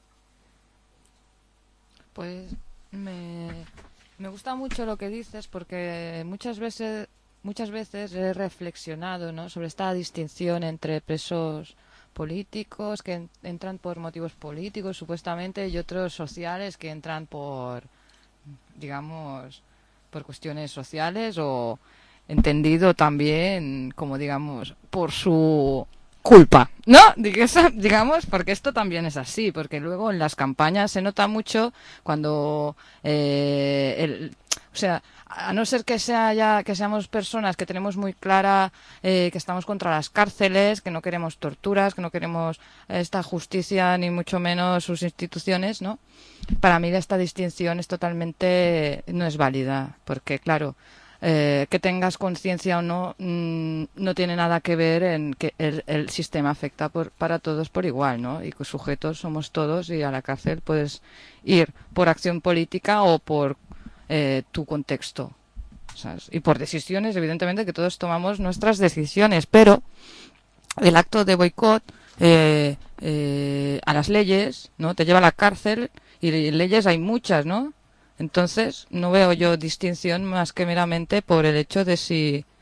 Pues me, me gusta mucho lo que dices, porque muchas veces muchas veces he reflexionado, ¿no?, sobre esta distinción entre presos políticos que en, entran por motivos políticos supuestamente y otros sociales que entran por, digamos, por cuestiones sociales, o entendido también como, digamos, por su culpa, ¿no? Digamos, porque esto también es así, porque luego en las campañas se nota mucho cuando eh, el, o sea, a no ser que sea ya que seamos personas que tenemos muy clara eh, que estamos contra las cárceles, que no queremos torturas, que no queremos esta justicia ni mucho menos sus instituciones, ¿no? Para mí esta distinción es totalmente no es válida, porque claro, Eh, que tengas conciencia o no mmm, no tiene nada que ver en que el, el sistema afecta por, para todos por igual, ¿no? Y que sujetos somos todos y a la cárcel puedes ir por acción política o por eh, tu contexto, ¿sabes? Y por decisiones, evidentemente, que todos tomamos nuestras decisiones, pero el acto de boicot eh, eh, a las leyes, ¿no?, te lleva a la cárcel, y leyes hay muchas, ¿no? Entonces, no veo yo distinción más que meramente por el hecho de si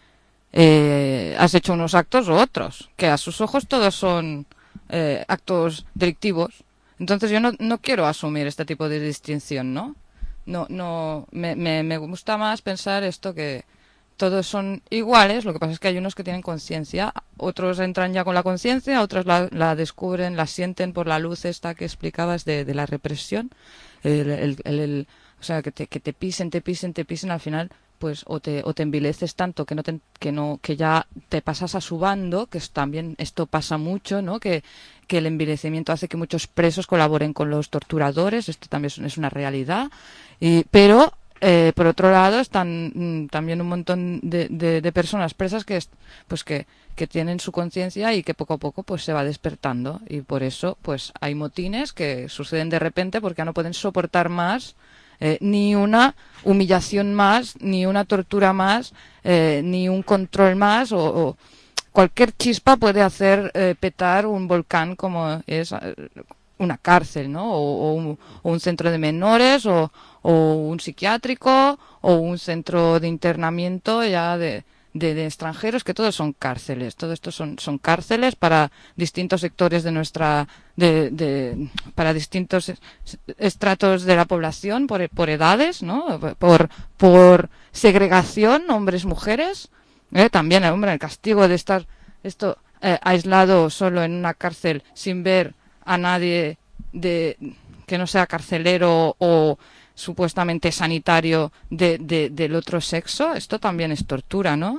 eh, has hecho unos actos u otros, que a sus ojos todos son eh, actos delictivos. Entonces yo no, no quiero asumir este tipo de distinción, ¿no? No, no, me, me, me gusta más pensar esto, que todos son iguales, lo que pasa es que hay unos que tienen conciencia, otros entran ya con la conciencia, otros la, la descubren, la sienten por la luz esta que explicabas de, de la represión, el, el, el, el, o sea, que te, que te pisen, te pisen, te pisen, al final, pues, o te, o te envileces tanto que no, te, que no, que ya te pasas a su bando, que es, también esto pasa mucho, ¿no? Que, que el envilecimiento hace que muchos presos colaboren con los torturadores, esto también es, es una realidad, y, pero Eh, por otro lado están mm, también un montón de, de, de personas presas que pues que, que tienen su conciencia y que poco a poco pues se va despertando, y por eso pues hay motines que suceden de repente porque no pueden soportar más eh, ni una humillación más, ni una tortura más, eh, ni un control más, o, o cualquier chispa puede hacer eh, petar un volcán como es eh, una cárcel, ¿no? O, o, un, o un centro de menores, o, o un psiquiátrico, o un centro de internamiento ya de, de, de extranjeros, que todos son cárceles. Todo esto son, son cárceles para distintos sectores de nuestra, de, de, para distintos estratos de la población, por, por edades, ¿no? Por, por segregación, hombres, mujeres. ¿Eh? También, hombre, el castigo de estar esto eh, aislado solo en una cárcel sin ver a nadie de que no sea carcelero o supuestamente sanitario de, de, del otro sexo, esto también es tortura, ¿no?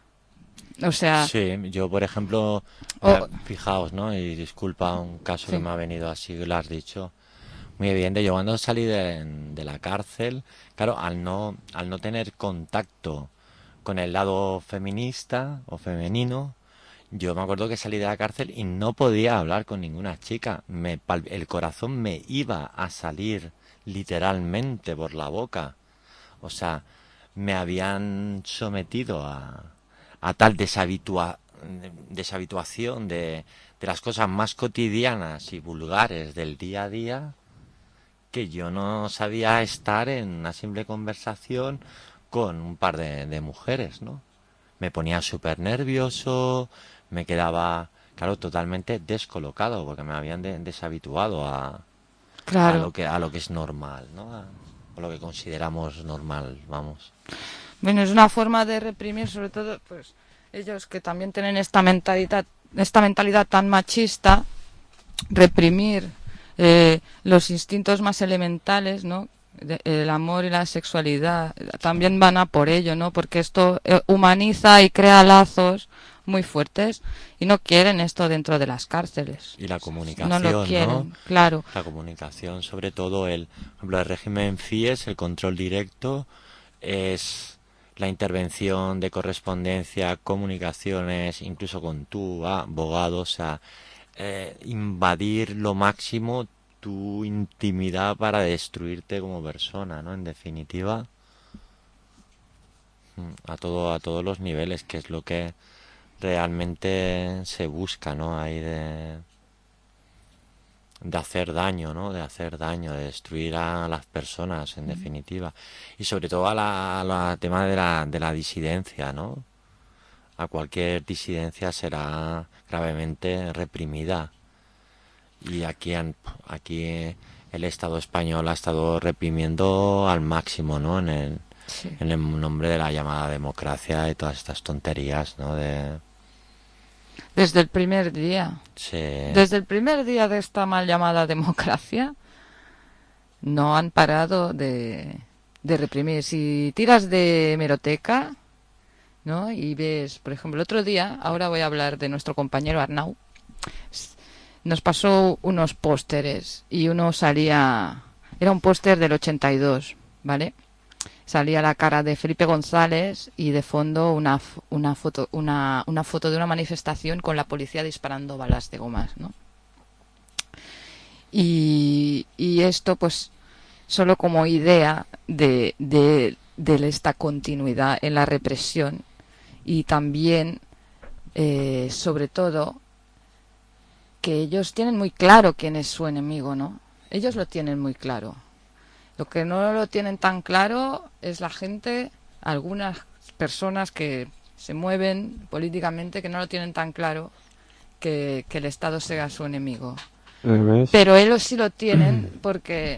O sea... Sí, yo por ejemplo, o... eh, fijaos, ¿no? Y disculpa un caso sí. que me ha venido así, lo has dicho, muy evidente. Yo cuando salí de, de la cárcel, claro, al no, al no tener contacto con el lado feminista o femenino, yo me acuerdo que salí de la cárcel y no podía hablar con ninguna chica. Me, el corazón me iba a salir literalmente por la boca. O sea, me habían sometido a, a tal deshabitua, deshabituación de, de las cosas más cotidianas y vulgares del día a día, que yo no sabía estar en una simple conversación con un par de, de mujeres, ¿no? Me ponía súper nervioso, me quedaba, claro, totalmente descolocado, porque me habían de, deshabituado a, claro. a lo que a lo que es normal, ¿no? A, a lo que consideramos normal, vamos. Bueno, es una forma de reprimir, sobre todo, pues, ellos que también tienen esta mentalidad, esta mentalidad tan machista, reprimir eh, los instintos más elementales, ¿no? De, el amor y la sexualidad, también van a por ello, ¿no? Porque esto eh, humaniza y crea lazos muy fuertes, y no quieren esto dentro de las cárceles. Y la comunicación, no lo quieren, ¿no? Claro. La comunicación, sobre todo el, por ejemplo, el régimen FIES, el control directo, es la intervención de correspondencia, comunicaciones, incluso con tu abogado, o sea, eh, invadir lo máximo tu intimidad para destruirte como persona, ¿no? En definitiva, a todo a todos los niveles, que es lo que realmente se busca, ¿no? Ahí de de hacer daño, ¿no? De hacer daño, de destruir a las personas, en definitiva, y sobre todo a la, a la tema de la de la disidencia, ¿no? A cualquier disidencia será gravemente reprimida. Y aquí, aquí el Estado español ha estado reprimiendo al máximo, ¿no? En el, sí. en el nombre de la llamada democracia y todas estas tonterías, ¿no? De... Desde el primer día. Sí. Desde el primer día de esta mal llamada democracia, no han parado de, de reprimir. Si tiras de hemeroteca, ¿no? Y ves, por ejemplo, el otro día, ahora voy a hablar de nuestro compañero Arnau, nos pasó unos pósteres y uno salía, era un póster del ochenta y dos, ¿vale? Salía la cara de Felipe González y de fondo una una foto una una foto de una manifestación con la policía disparando balas de gomas, ¿no? Y, y esto pues solo como idea de, de, de esta continuidad en la represión, y también eh, sobre todo que ellos tienen muy claro quién es su enemigo, ¿no? Ellos lo tienen muy claro. Lo que no lo tienen tan claro es la gente, algunas personas que se mueven políticamente que no lo tienen tan claro que, que el Estado sea su enemigo. ¿Ves? Pero ellos sí lo tienen porque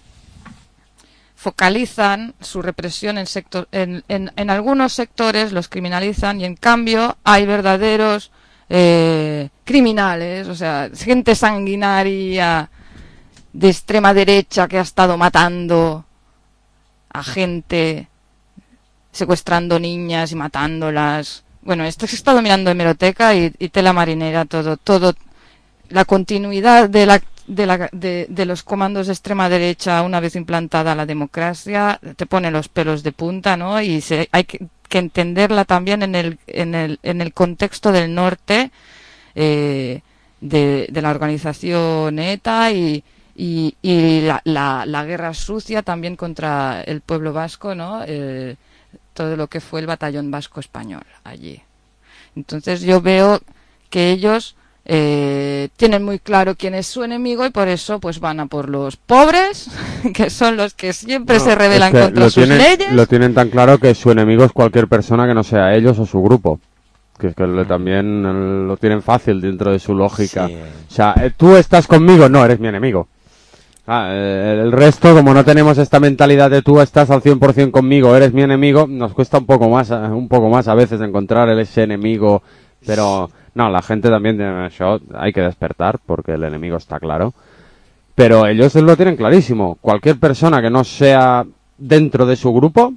focalizan su represión en, sector, en, en, en algunos sectores, los criminalizan, y en cambio hay verdaderos eh, criminales, o sea, gente sanguinaria de extrema derecha que ha estado matando a gente, secuestrando niñas y matándolas. Bueno, esto he estado mirando hemeroteca y, y tela marinera, todo, todo, la continuidad de la De, la, de, de los comandos de extrema derecha una vez implantada la democracia te pone los pelos de punta, ¿no? Y se, hay que, que entenderla también en el, en el, en el contexto del norte eh, de, de la organización ETA y, y, y la, la, la guerra sucia también contra el pueblo vasco, ¿no? Eh, todo lo que fue el batallón vasco español allí. Entonces yo veo que ellos Eh, tienen muy claro quién es su enemigo y por eso pues van a por los pobres, que son los que siempre No, se rebelan es que contra lo sus tienen, leyes. Lo tienen tan claro que su enemigo es cualquier persona que no sea ellos o su grupo. Que es que lo, también eh, lo tienen fácil dentro de su lógica. Sí. O sea, eh, tú estás conmigo, no, eres mi enemigo. Ah, eh, el resto, como no tenemos esta mentalidad de tú estás al cien por ciento conmigo, eres mi enemigo, nos cuesta un poco más, eh, un poco más a veces encontrar el, ese enemigo, pero... No, la gente también tiene eso, hay que despertar porque el enemigo está claro. Pero ellos lo tienen clarísimo. Cualquier persona que no sea dentro de su grupo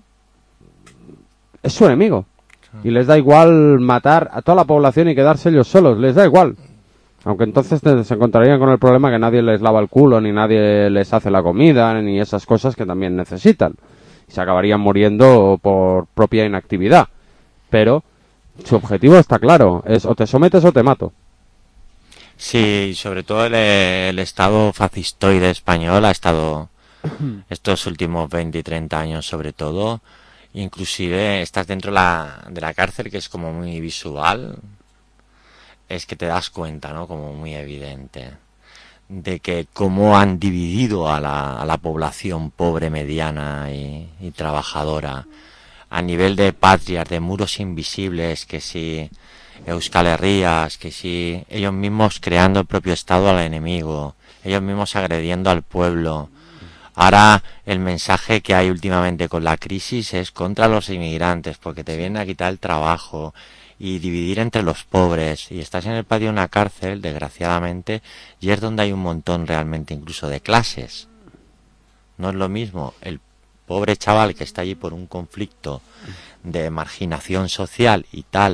es su enemigo. Y les da igual matar a toda la población y quedarse ellos solos. Les da igual. Aunque entonces se encontrarían con el problema que nadie les lava el culo, ni nadie les hace la comida, ni esas cosas que también necesitan. Y se acabarían muriendo por propia inactividad. Pero... su objetivo está claro, es o te sometes o te mato. Sí, sobre todo el, el Estado fascistoide español ha estado estos últimos veinte y treinta años sobre todo, inclusive estás dentro la, de la cárcel, que es como muy visual, es que te das cuenta, ¿no? Como muy evidente, de que cómo han dividido a la, a la población pobre, mediana y, y trabajadora, a nivel de patrias, de muros invisibles, que si Euskal Herrias, que si ellos mismos creando el propio Estado al enemigo, ellos mismos agrediendo al pueblo. Ahora el mensaje que hay últimamente con la crisis es contra los inmigrantes, porque te vienen a quitar el trabajo y dividir entre los pobres. Y estás en el patio de una cárcel, desgraciadamente, y es donde hay un montón realmente incluso de clases. No es lo mismo el pobre chaval que está allí por un conflicto de marginación social y tal,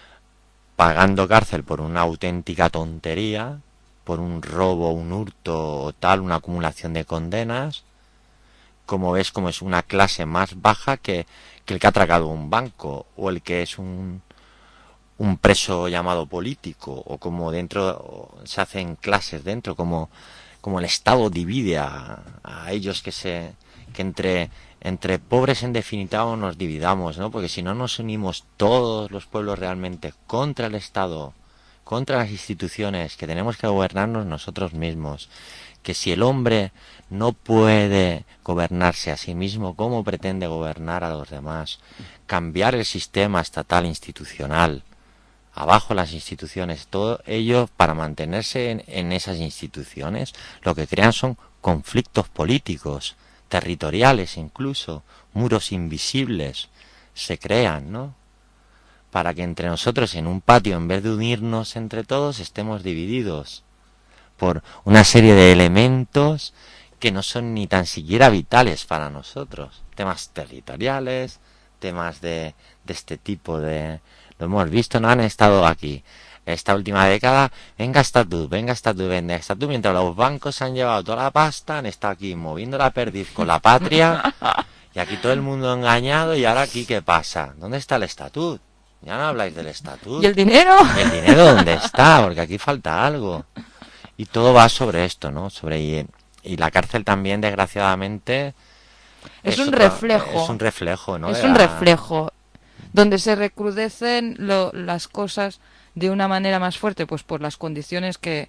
pagando cárcel por una auténtica tontería, por un robo, un hurto o tal, una acumulación de condenas, como ves, como es una clase más baja que, que el que ha atracado un banco, o el que es un, un preso llamado político, o como dentro, o se hacen clases dentro, como, como el Estado divide a, a ellos que se... que entre entre pobres en definitiva nos dividamos, ¿no? Porque si no nos unimos todos los pueblos realmente contra el Estado, contra las instituciones, que tenemos que gobernarnos nosotros mismos, que si el hombre no puede gobernarse a sí mismo, ¿cómo pretende gobernar a los demás? Cambiar el sistema estatal institucional, abajo las instituciones, todo ello para mantenerse en, en esas instituciones, lo que crean son conflictos políticos, territoriales incluso, muros invisibles se crean, ¿no? Para que entre nosotros en un patio, en vez de unirnos entre todos, estemos divididos por una serie de elementos que no son ni tan siquiera vitales para nosotros. Temas territoriales, temas de, de este tipo de... Lo hemos visto, no han estado aquí. Esta última década, venga hasta tú, venga hasta tú, venga hasta tú, mientras los bancos se han llevado toda la pasta, han estado aquí moviendo la perdiz con la patria, y aquí todo el mundo engañado, y ahora aquí ¿qué pasa? ¿Dónde está el estatut? Ya no habláis del estatut. ¿Y el dinero? ¿Y el dinero dónde está? Porque aquí falta algo. Y todo va sobre esto, ¿no? Sobre y, y la cárcel también, desgraciadamente... Es, es un otra, reflejo. Es un reflejo, ¿no? Es de un la... reflejo, donde se recrudecen lo, las cosas... de una manera más fuerte, pues por las condiciones que,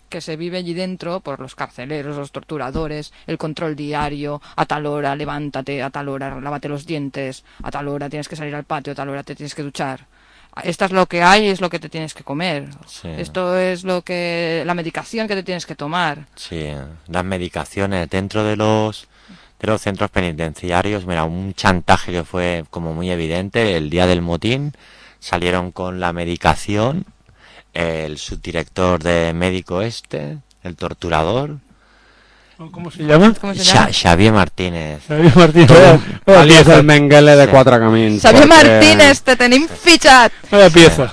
que se vive allí dentro por los carceleros, los torturadores, el control diario, a tal hora levántate, a tal hora lávate los dientes, a tal hora tienes que salir al patio, a tal hora te tienes que duchar. Esto es lo que hay, es lo que te tienes que comer. Sí. Esto es lo que la medicación que te tienes que tomar. Sí, las medicaciones dentro de los de los centros penitenciarios. Mira, un chantaje que fue como muy evidente el día del motín. Salieron con la medicación el subdirector de médico este, el torturador. ¿Cómo se llama? ¿Cómo se llama? Xa- Xavier Martínez. Xavier Martínez. Todo, Vaya alias pieza. el Mengele de Sí. Quatre Camins. Xavier perquè- Martínez, te tenim fitxat! Vaya pieza.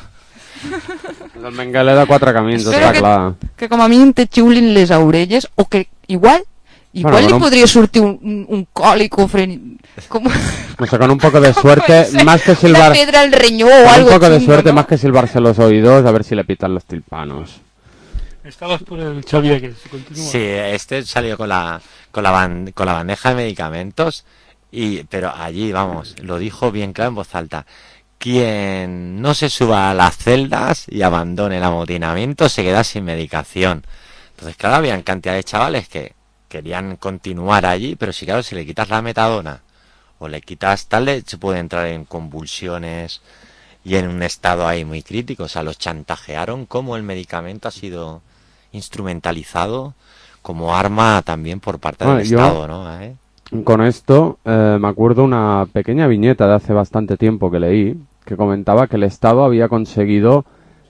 El Mengele de Quatre Camins, Espero està que, clar. que com a mínim te xiulin les orelles, o que igual, igual Bueno, li con un- podria sortir un, un, un còlic o fren... Com... O sea, con un poco de suerte, Sí, más que una silbar... pedra al riñó o Con un algo poco de chungo, suerte, ¿no? más que silbarse los oídos, a ver si le pitan los tilpanos. Estabas por el Xavier, que se continúa. Sí, este salió con la con la ban- con la bandeja de medicamentos y pero allí, vamos, lo dijo bien claro en voz alta. Quien no se suba a las celdas y abandone el amotinamiento se queda sin medicación. Entonces, claro, habían cantidad de chavales que querían continuar allí, pero si claro, si le quitas la metadona o le quitas tal, le- se puede entrar en convulsiones y en un estado ahí muy crítico. O sea, los chantajearon como el medicamento ha sido instrumentalizado como arma también por parte Bueno, del yo- Estado, ¿no? ¿Eh? Con esto, eh, me acuerdo una pequeña viñeta de hace bastante tiempo que leí, que comentaba que el Estado había conseguido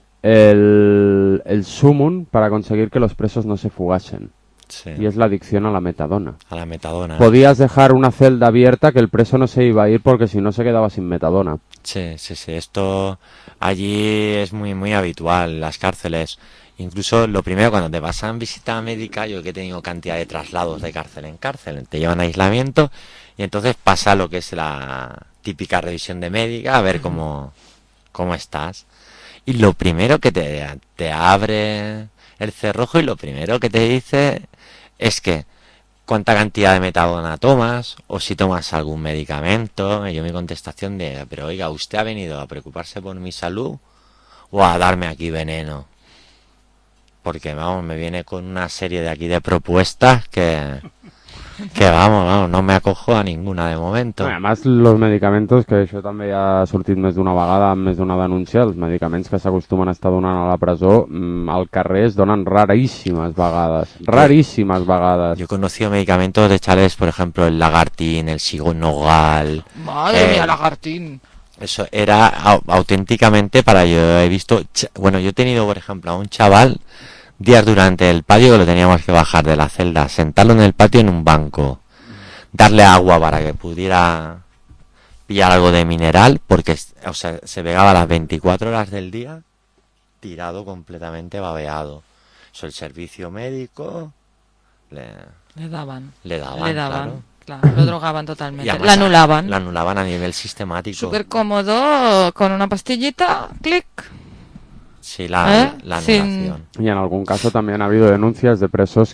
el, el sumum para conseguir que los presos no se fugasen. Sí, Y es la adicción a la metadona. a la metadona. Podías dejar una celda abierta que el preso no se iba a ir porque si no se quedaba sin metadona. Sí, sí, sí. Esto allí es muy, muy habitual en las cárceles. Incluso lo primero, cuando te pasan visita médica, yo que he tenido cantidad de traslados de cárcel en cárcel, te llevan a aislamiento y entonces pasa lo que es la típica revisión de médica, a ver cómo, cómo estás. Y lo primero que te, te abre el cerrojo y lo primero que te dice es que cuánta cantidad de metadona tomas o si tomas algún medicamento. Y yo mi contestación de, pero oiga, ¿usted ha venido a preocuparse por mi salud o a darme aquí veneno? Porque, vamos, me viene con una serie de aquí de propuestas que, que vamos, vamos, no me acojo a ninguna de momento. Además, los medicamentos, que això també ha sortit més d'una vegada, més d'una denúncia, els medicaments que s'acostumen a estar donant a la presó, mm, al carrer es donen raríssimes vegades, raríssimes vegades. Yo he conocido medicamentos de chavales, por ejemplo, el lagartín, el sigonogal. Madre eh, mía, lagartín. Eso era au- auténticamente para yo he visto, ch- bueno, yo he tenido, por ejemplo, a un chaval días durante el patio que lo teníamos que bajar de la celda, sentarlo en el patio en un banco, darle agua para que pudiera pillar algo de mineral, porque, o sea, se pegaba las veinticuatro horas del día tirado completamente babeado. Eso, el servicio médico le, Le daban. le daban, Le daban. claro. Claro, lo drogaban Y totalmente. además La anulaban. La anulaban a nivel sistemático. Súper cómodo, con una pastillita, clic. Sí, la, ¿Eh? la Sin- anulación. Y en algún caso también ha habido denuncias de presos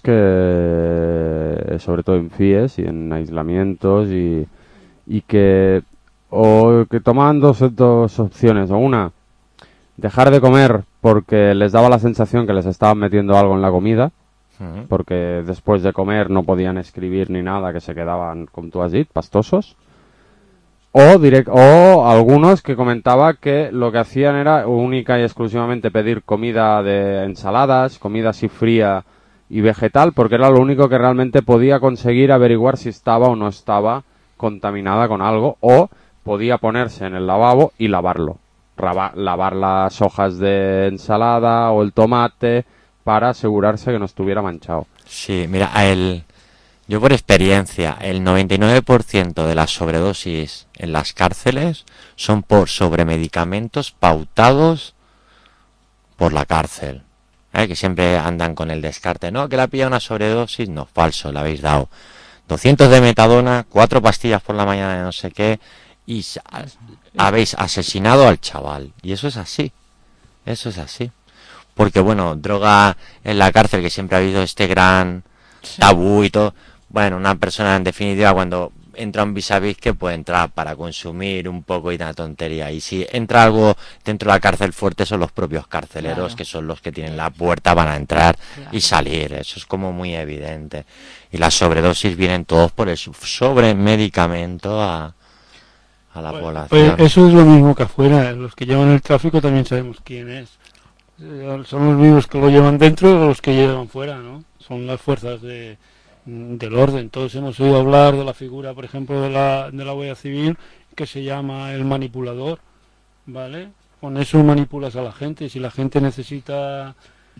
que, sobre todo en F I E S y en aislamientos, y, y que, o que tomaban dos, dos opciones, o una, dejar de comer porque les daba la sensación que les estaban metiendo algo en la comida, Ujú. porque después de comer no podían escribir ni nada, que se quedaban, como tú has dicho, pastosos. O, direct, o algunos que comentaba que lo que hacían era única y exclusivamente pedir comida de ensaladas, comida así fría y vegetal, porque era lo único que realmente podía conseguir averiguar si estaba o no estaba contaminada con algo, o podía ponerse en el lavabo y lavarlo. Raba- lavar las hojas de ensalada o el tomate para asegurarse que no estuviera manchado. Sí, mira, el, yo por experiencia, el noventa y nueve por ciento de las sobredosis en las cárceles son por sobremedicamentos pautados por la cárcel. ¿Eh? Que siempre andan con el descarte, no, que la pilla una sobredosis, no, falso, le habéis dado doscientos de metadona, cuatro pastillas por la mañana de no sé qué, y sa- habéis asesinado al chaval. Y eso es así, eso es así. Porque bueno, droga en la cárcel, que siempre ha habido este gran tabú y todo. Bueno, una persona en definitiva cuando entra un vis a vis que puede entrar para consumir un poco y una tontería. Y si entra algo dentro de la cárcel fuerte, son los propios carceleros, claro, que son los que tienen la puerta para entrar, claro, y salir. Eso es como muy evidente. Y las sobredosis vienen todos por el sobremedicamento a, a la bueno, población. Pues eso es lo mismo que afuera. Los que llevan el tráfico también sabemos quién es. Son los mismos que lo llevan dentro o los que llevan fuera, ¿no? Son las fuerzas de del orden. Todos hemos oído hablar de la figura, por ejemplo, de la, de la Guardia Civil, que se llama el manipulador, ¿vale? Con eso manipulas a la gente. Si la gente necesita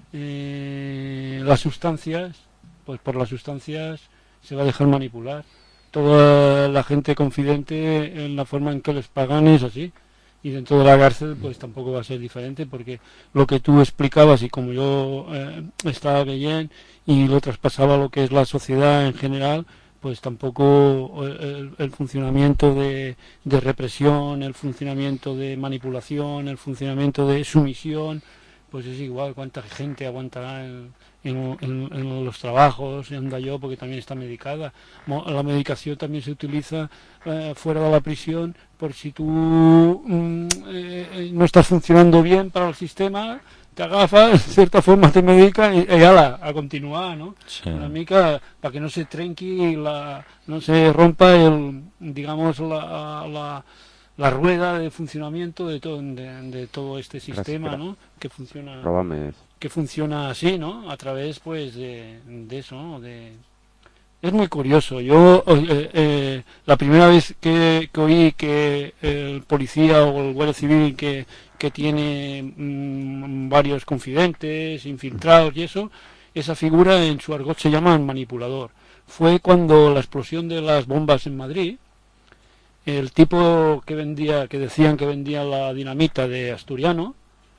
eh, las sustancias, pues por las sustancias se va a dejar manipular. Toda la gente confidente en la forma en que les pagan es así. Y dentro de la cárcel pues tampoco va a ser diferente, porque lo que tú explicabas y como yo eh, estaba bien y lo traspasaba a lo que es la sociedad en general, pues tampoco el, el funcionamiento de, de represión, el funcionamiento de manipulación, el funcionamiento de sumisión, pues es igual. Cuánta gente aguantará en, en, en, en los trabajos, anda yo, porque también está medicada. La medicación también se utiliza eh, fuera de la prisión, por si tú mm, eh, no estás funcionando bien para el sistema, te agafas, de cierta forma te medican y, y ala, a continuar, ¿no? Sí. Una mica para que no se trenqui, la, no se rompa el, digamos, la, la, la rueda de funcionamiento de todo, de, de todo este sistema, Gracias. ¿no? Que funciona, Róbame. que funciona así, ¿no? A través, pues, de, de eso, ¿no? De, es muy curioso. Yo, eh, eh, la primera vez que, que oí que el policía o el guardia civil que, que tiene mmm, varios confidentes, infiltrados y eso, esa figura en su argot se llama manipulador. Fue cuando la explosión de las bombas en Madrid, el tipo que vendía, que decían que vendía la dinamita de Asturiano,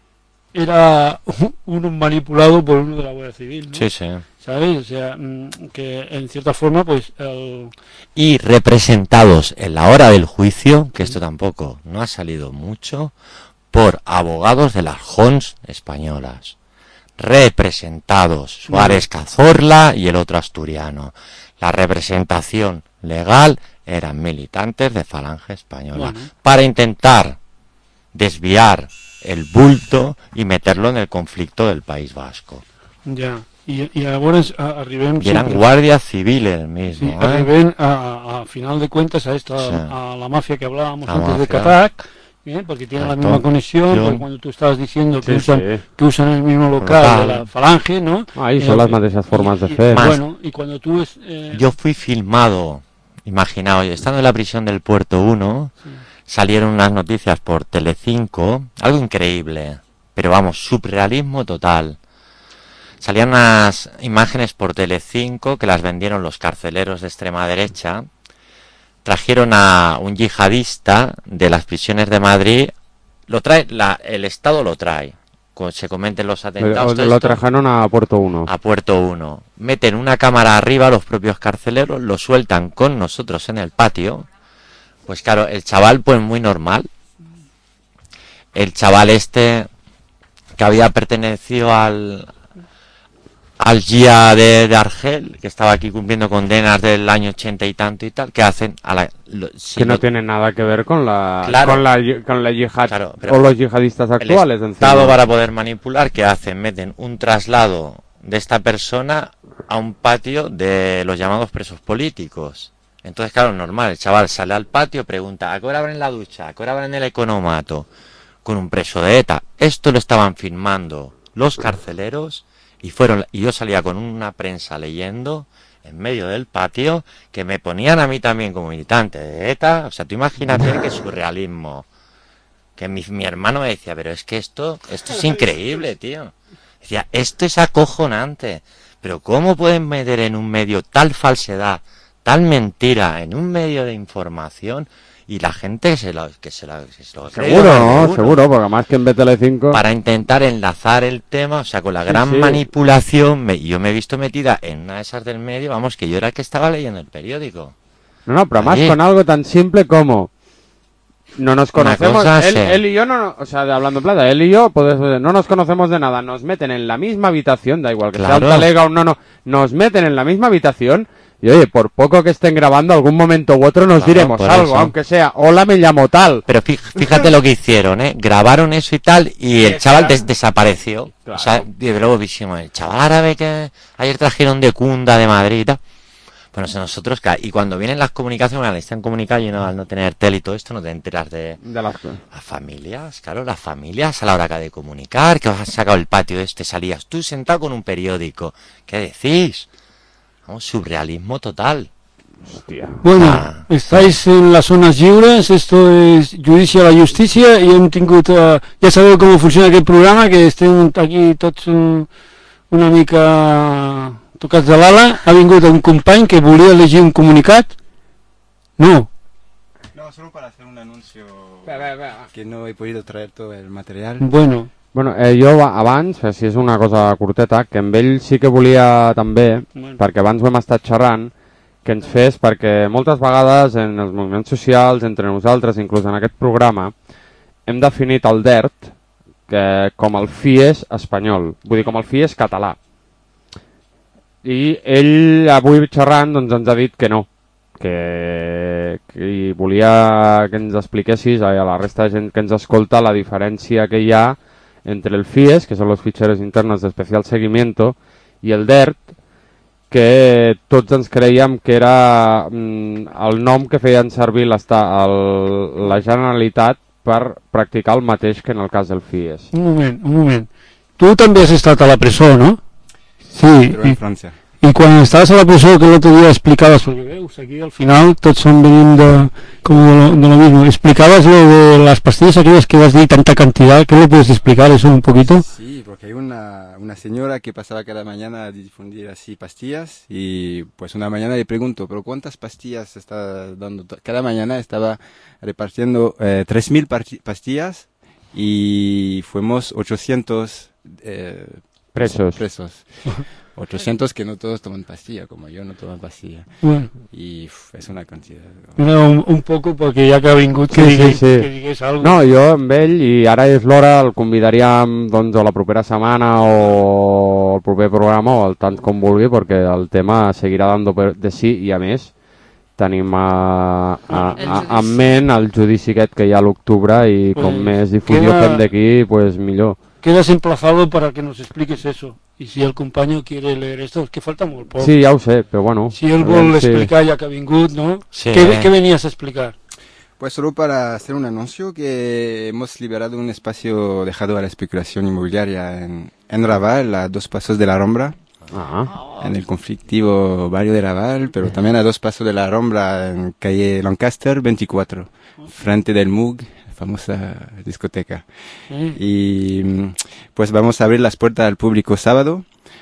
era uno manipulado por uno de la Guardia Civil, ¿no? Sí, sí. ¿Sabes? O sea, que en cierta forma, pues... El... Y representados en la hora del juicio, que esto tampoco no ha salido mucho, por abogados de las J O N S españolas. Representados, Suárez Cazorla y el otro asturiano. La representación legal eran militantes de Falange Española. Bueno. Para intentar desviar el bulto y meterlo en el conflicto del País Vasco. Ya. I, i llavors a, arribem... I eren guàrdies civiles mismo. Sí, ¿eh? arribem a, a, a final de cuentas a esta sí. a la mafia que hablábamos la antes mafia. de Catac, ¿eh? Porque tiene Exacto. la misma conexión, porque cuando tú estabas diciendo que, sí, usan, sí. que usan el mismo local, local de la Falange, ¿no? Ahí son eh, las mateixes formas de fer. Más, bueno, y cuando tú... Es, eh... Yo fui filmado, imaginaos, estando en la prisión del Puerto uno, sí. salieron unas noticias por Telecinco, algo increíble, pero vamos, surrealismo total. Salían unas imágenes por Telecinco que las vendieron los carceleros de extrema derecha. Trajeron a un yihadista de las prisiones de Madrid. Lo trae, la, el Estado lo trae. Se cometen los atentados. Lo, lo trajeron a Puerto uno. A Puerto uno. Meten una cámara arriba los propios carceleros, lo sueltan con nosotros en el patio. Pues claro, el chaval pues muy normal. El chaval este que había pertenecido al... al G I A de, de Argel, que estaba aquí cumpliendo condenas del año ochenta y tanto y tal, que hacen a la, lo, si que no lo, tiene nada que ver con la claro, con la con la yihad claro, o los yihadistas actuales. El Estado para poder manipular, ¿qué hacen? Meten un traslado de esta persona a un patio de los llamados presos políticos. Entonces, claro, normal, el chaval sale al patio, pregunta, ¿a qué hora abren la ducha? ¿A qué hora abren el economato? Con un preso de ETA. Esto lo estaban filmando los carceleros. Y fueron y yo salía con una prensa leyendo en medio del patio que me ponían a mí también como militante de ETA. O sea, tú imagínate qué surrealismo. Que mi, mi hermano me decía, pero es que esto, esto es increíble, tío. Decía, esto es acojonante. Pero ¿cómo pueden meter en un medio tal falsedad, tal mentira, en un medio de información? Y la gente se lo, que se lo, que se lo seguro, cree, ¿no? Seguro, seguro, porque más que en B T L cinco... Para intentar enlazar el tema, o sea, con la gran sí, sí. manipulación, me, yo me he visto metida en una de esas del medio, vamos, que yo era el que estaba leyendo el periódico. No, no, pero Allí. más con algo tan simple como... No nos conocemos, él, él y yo, no, o sea, hablando en plata, él y yo, pues, no nos conocemos de nada, nos meten en la misma habitación, da igual que claro. sea un talega o no, no, nos meten en la misma habitación... Y oye, por poco que estén grabando, algún momento u otro nos Claro, diremos por algo, eso. aunque sea, hola, me llamo tal. Pero fí- fíjate lo que hicieron, ¿eh? Grabaron eso y tal, y el chaval des- desapareció. Claro. O sea, de luego vimos, el chaval árabe que ayer trajeron de Cunda, de Madrid y tal. Bueno, o sea, nosotros, claro, y cuando vienen las comunicaciones, al estar en comunicado y no, al no tener tele y todo esto, no te enteras de De las... las familias, claro, las familias a la hora que ha de comunicar, que has sacado el patio este, salías tú sentado con un periódico. ¿Qué decís? Vamos, surrealismo total. Hòstia. Bueno, Ah. estáis en las zonas lliures, esto es Judici a la Justícia, i hem tingut, eh, ja sabeu com funciona aquest programa, que estem aquí tots un, una mica tocats de l'ala. Ha vingut un company que volia llegir un comunicat. No. No, solo para hacer un anuncio que no he podido traer todo el material. Bueno, Bueno, eh, jo va- abans, eh, si és una cosa curteta, que amb ell sí que volia també, Bueno. perquè abans ho hem estat xerrant, que ens fes, perquè moltes vegades en els moviments socials, entre nosaltres, inclús en aquest programa, hem definit el D E R T que, com el FIES espanyol, vull dir, com el FIES català. I ell, avui xerrant, doncs ens ha dit que no, que, que i volia que ens expliquessis a la resta de gent que ens escolta la diferència que hi ha entre el FIES, que són els fitxeros internos d'especial seguimiento, i el D E R T, que tots ens creiem que era mm, el nom que feien servir l'esta- el, la Generalitat per practicar el mateix que en el cas del FIES. un moment, un moment. Tu també has estat a la presó, no? Sí, Pero i, en Francia. i quan estaves a la presó, que l'altre dia explicaves, perquè veus, aquí al final tots són venint de, como de lo, de lo mismo, explicabas lo de las pastillas aquellas que vas de tanta cantidad, ¿qué le puedes explicar eso un poquito? Sí, porque hay una, una señora que pasaba cada mañana a difundir así pastillas y pues una mañana le pregunto, ¿pero cuántas pastillas está dando? to-?" Cada mañana estaba repartiendo eh, tres mil parti- pastillas y fuimos ochocientos eh, Presos. presos. ochocientos que no todos toman pastilla, como yo no tomo pastilla. Bueno, Y uf, es una cantidad. era un, un poco perquè ja que ha vingut que, Sí, sí, digués, sí. que digués algo. No, jo amb ell, i ara és l'hora, el convidaríem doncs, o la propera setmana o el proper programa o el tant com vulgui, perquè el tema seguirà dando per- de sí, i a més tenim a, a, El a, judici. en ment el judici aquest que hi ha a l'octubre i com Pues, més difusió queda- fem d'aquí, pues millor. Quedas emplazado para que nos expliques eso. Y si el compañero quiere leer esto, es que falta molt poc. Sí, ja ho sé, però bueno. Si él aviam vol si- explicar ya que ha vingut, ¿no? Sí. ¿Qué, ¿Qué venías a explicar? Pues solo para hacer un anuncio que hemos liberado un espacio dejado a la especulación inmobiliaria en, en Raval, a dos pasos de la Rambla, Ah, en el conflictivo barrio de Raval, pero también a dos pasos de la Rambla, en calle Lancaster veinticuatro, frente del M U G, famosa discoteca. Sí. Y mm, pues vamos a abrir las puertas al público sábado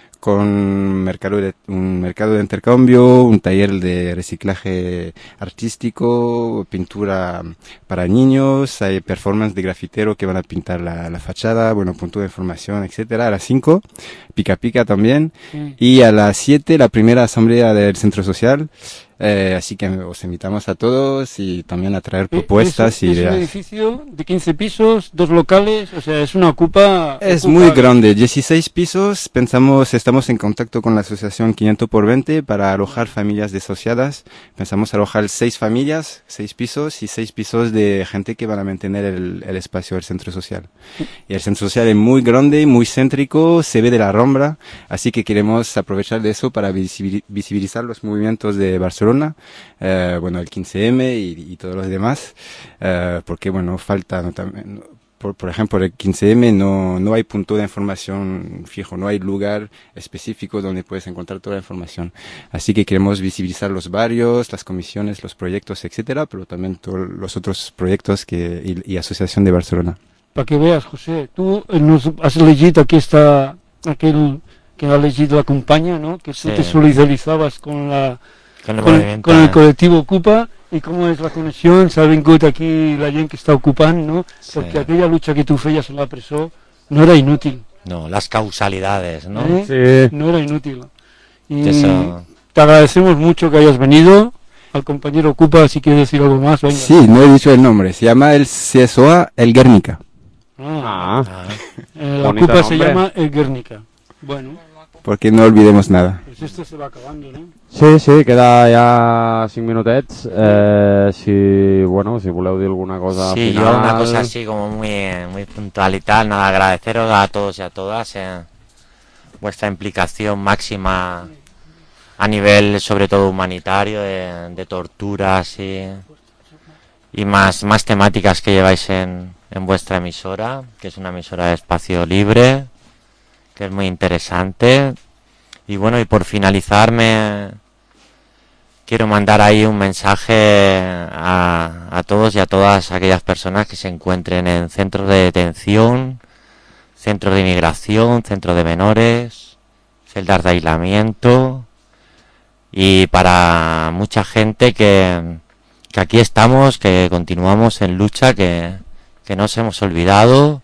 con mercado de, un mercado de intercambio, un taller de reciclaje artístico, pintura para niños, hay performance de grafitero que van a pintar la, la fachada, bueno, punto de información, etcétera. A las cinco, pica pica también. Sí. Y a las siete, la primera asamblea del centro social. Eh, así que os invitamos a todos y también a traer propuestas es, y es un ideas. edificio de quince pisos, dos locales, o sea, es una ocupa... Es ocupa- muy grande, dieciséis pisos. Pensamos, estamos en contacto con la asociación quinientos por veinte para alojar familias desociadas. Pensamos alojar seis familias, seis pisos y seis pisos de gente que van a mantener el, el espacio del centro social. Y el centro social es muy grande, muy céntrico, se ve de la Rambla, así que queremos aprovechar de eso para visibili- visibilizar los movimientos de Barcelona, eh, bueno, el quince eme y, y todos los demás, eh, porque bueno, falta no, también, no, por, por ejemplo, el quince eme no, no hay punto de información fijo, no hay lugar específico donde puedes encontrar toda la información. Así que queremos visibilizar los barrios, las comisiones, los proyectos, etcétera, pero también todos los otros proyectos que, y, y Asociación de Barcelona. Para que veas, José, tú eh, nos has leído aquí está aquel que ha leído la compañía, ¿no? Que tú Sí. te solidarizabas con la Con el con, movimiento, con el eh. colectivo Ocupa y cómo es la conexión, s'ha vingut aquí la gent que està ocupant, no? Sí. Porque aquella lucha que tú feies en la presó no era inútil, No, las causalidades, ¿no? ¿eh? sí. No era inútil. Y Eso- te agradecemos mucho que hayas venido. Al compañero Ocupa, si quieres decir algo más, venga. Sí, no he dicho el nombre, se llama el C S O A El Guernica. Ah, Ah, eh, la bonito Ocupa se nombre. llama El Guernica. Bueno, Porque no olvidemos nada. pues esto se va acabando, ¿no? Sí, sí, queda ya cinc minutets. Eh, si, bueno, si voleu dir alguna cosa Sí, final... yo una cosa así como muy, muy puntual y tal, nada, agradeceros a todos y a todas eh, vuestra implicación máxima a nivel sobre todo humanitario, de, de torturas y, y más, más temáticas que lleváis en, en vuestra emisora, que es una emisora de espacio libre, que es muy interesante. Y bueno, y por finalizar me quiero mandar ahí un mensaje a, a todos y a todas aquellas personas que se encuentren en centros de detención, centros de inmigración, centros de menores, celdas de aislamiento, y para mucha gente que, que aquí estamos, que continuamos en lucha, que, que no nos hemos olvidado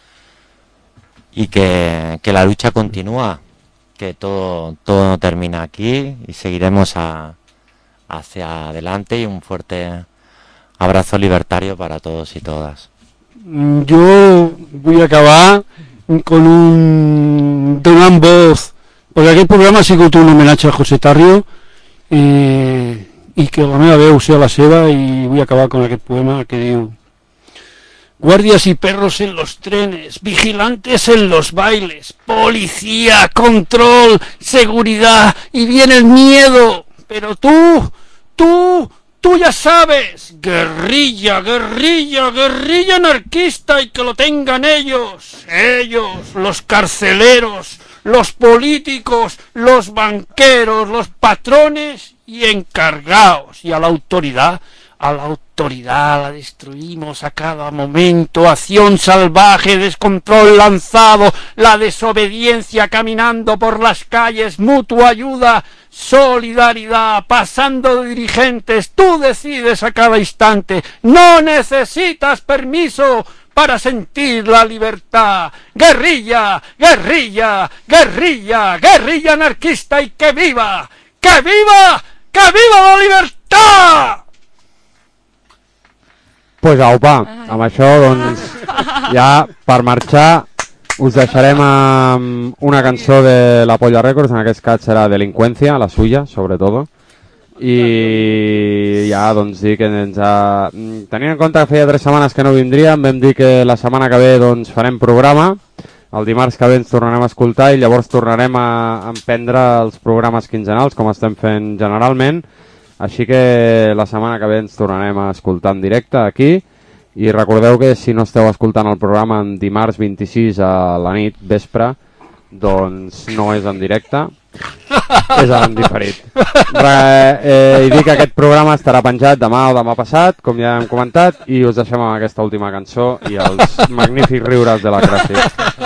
y que, que la lucha continúa, que todo, todo no termina aquí y seguiremos a, hacia adelante, y un fuerte abrazo libertario para todos y todas. Jo vull acabar con un... donant voz, perquè aquest programa ha sigut un homenatge a José Tarrio, eh, i que la meva veu sea la seva, i vull acabar con aquest poema que diu: guardias y perros en los trenes, vigilantes en los bailes, policía, control, seguridad, y viene el miedo. Pero tú, tú, tú ya sabes, guerrilla, guerrilla, guerrilla anarquista, y que lo tengan ellos, ellos, los carceleros, los políticos, los banqueros, los patrones y encargados, y a la autoridad, a la autoridad la destruimos a cada momento, acción salvaje, descontrol lanzado, la desobediencia caminando por las calles, mutua ayuda, solidaridad, pasando de dirigentes, tú decides a cada instante, no necesitas permiso para sentir la libertad. Guerrilla, guerrilla, guerrilla, guerrilla anarquista, y que viva, que viva, que viva la libertad! Pues aupa, amb això doncs ja per marxar us deixarem amb una cançó de la Polla Records, en aquest cas serà Delinqüència, la suya, sobretot, i ja doncs dir que ens ha... tenint en compte que feia tres setmanes que no vindríem, vam dir que la setmana que ve doncs farem programa, el dimarts que ve ens tornarem a escoltar i llavors tornarem a emprendre els programes quinzenals com estem fent generalment. Així que la setmana que ve ens tornarem a escoltar en directe aquí, i recordeu que si no esteu escoltant el programa en dimarts vint-i-sis a la nit, vespre, doncs no és en directe, és en diferit. Re, eh, I dic que aquest programa estarà penjat demà o demà passat, com ja hem comentat, i us deixem amb aquesta última cançó i els magnífics riures de la Gràcia.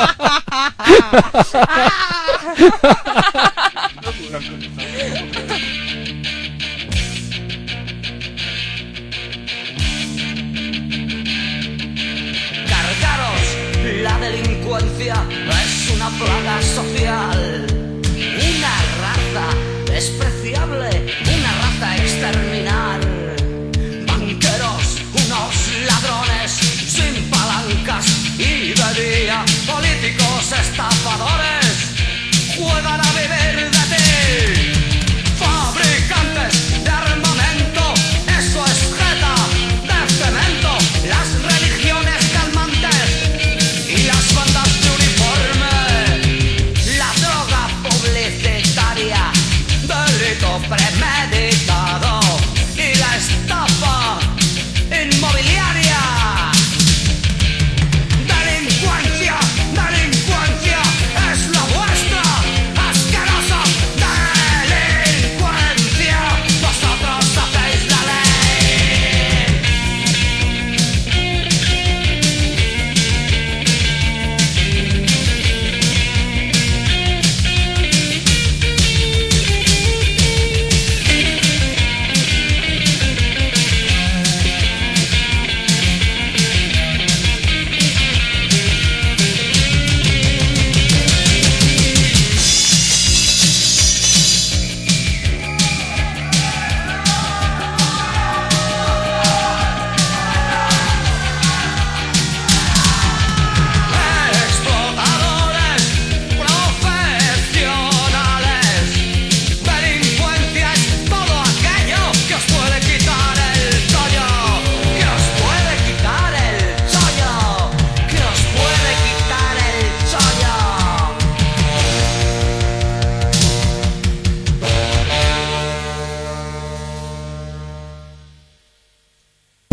La delincuencia es una plaga social, una raza despreciable, una raza a exterminar. Banqueros, unos ladrones sin palancas y de día, políticos estafadores, juegan a vivir de ti. Fabricantes de armamento, eso es jeta de cemento, las religiones calmantes y las bandas de uniforme, la droga publicitaria, delito premeditado,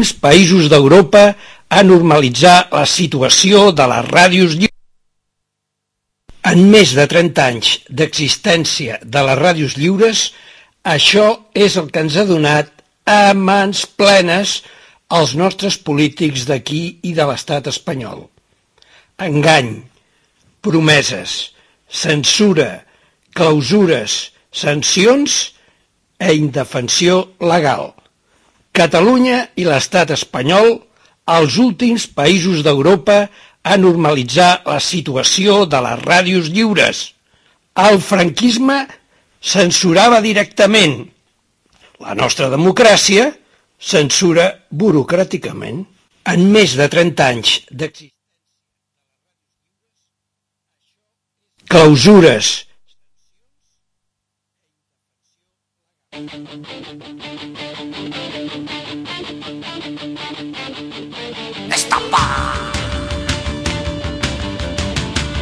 països d'Europa a normalitzar la situació de les ràdios lliures. En més de trenta anys d'existència de les ràdios lliures, això és el que ens ha donat a mans plenes els nostres polítics d'aquí i de l'estat espanyol. Engany, promeses, censura, clausures, sancions e indefensió legal. Catalunya i l'estat espanyol, els últims països d'Europa a normalitzar la situació de les ràdios lliures. El franquisme censurava directament. La nostra democràcia censura burocràticament. En més de trenta anys d'existència. Clausures. Estampa!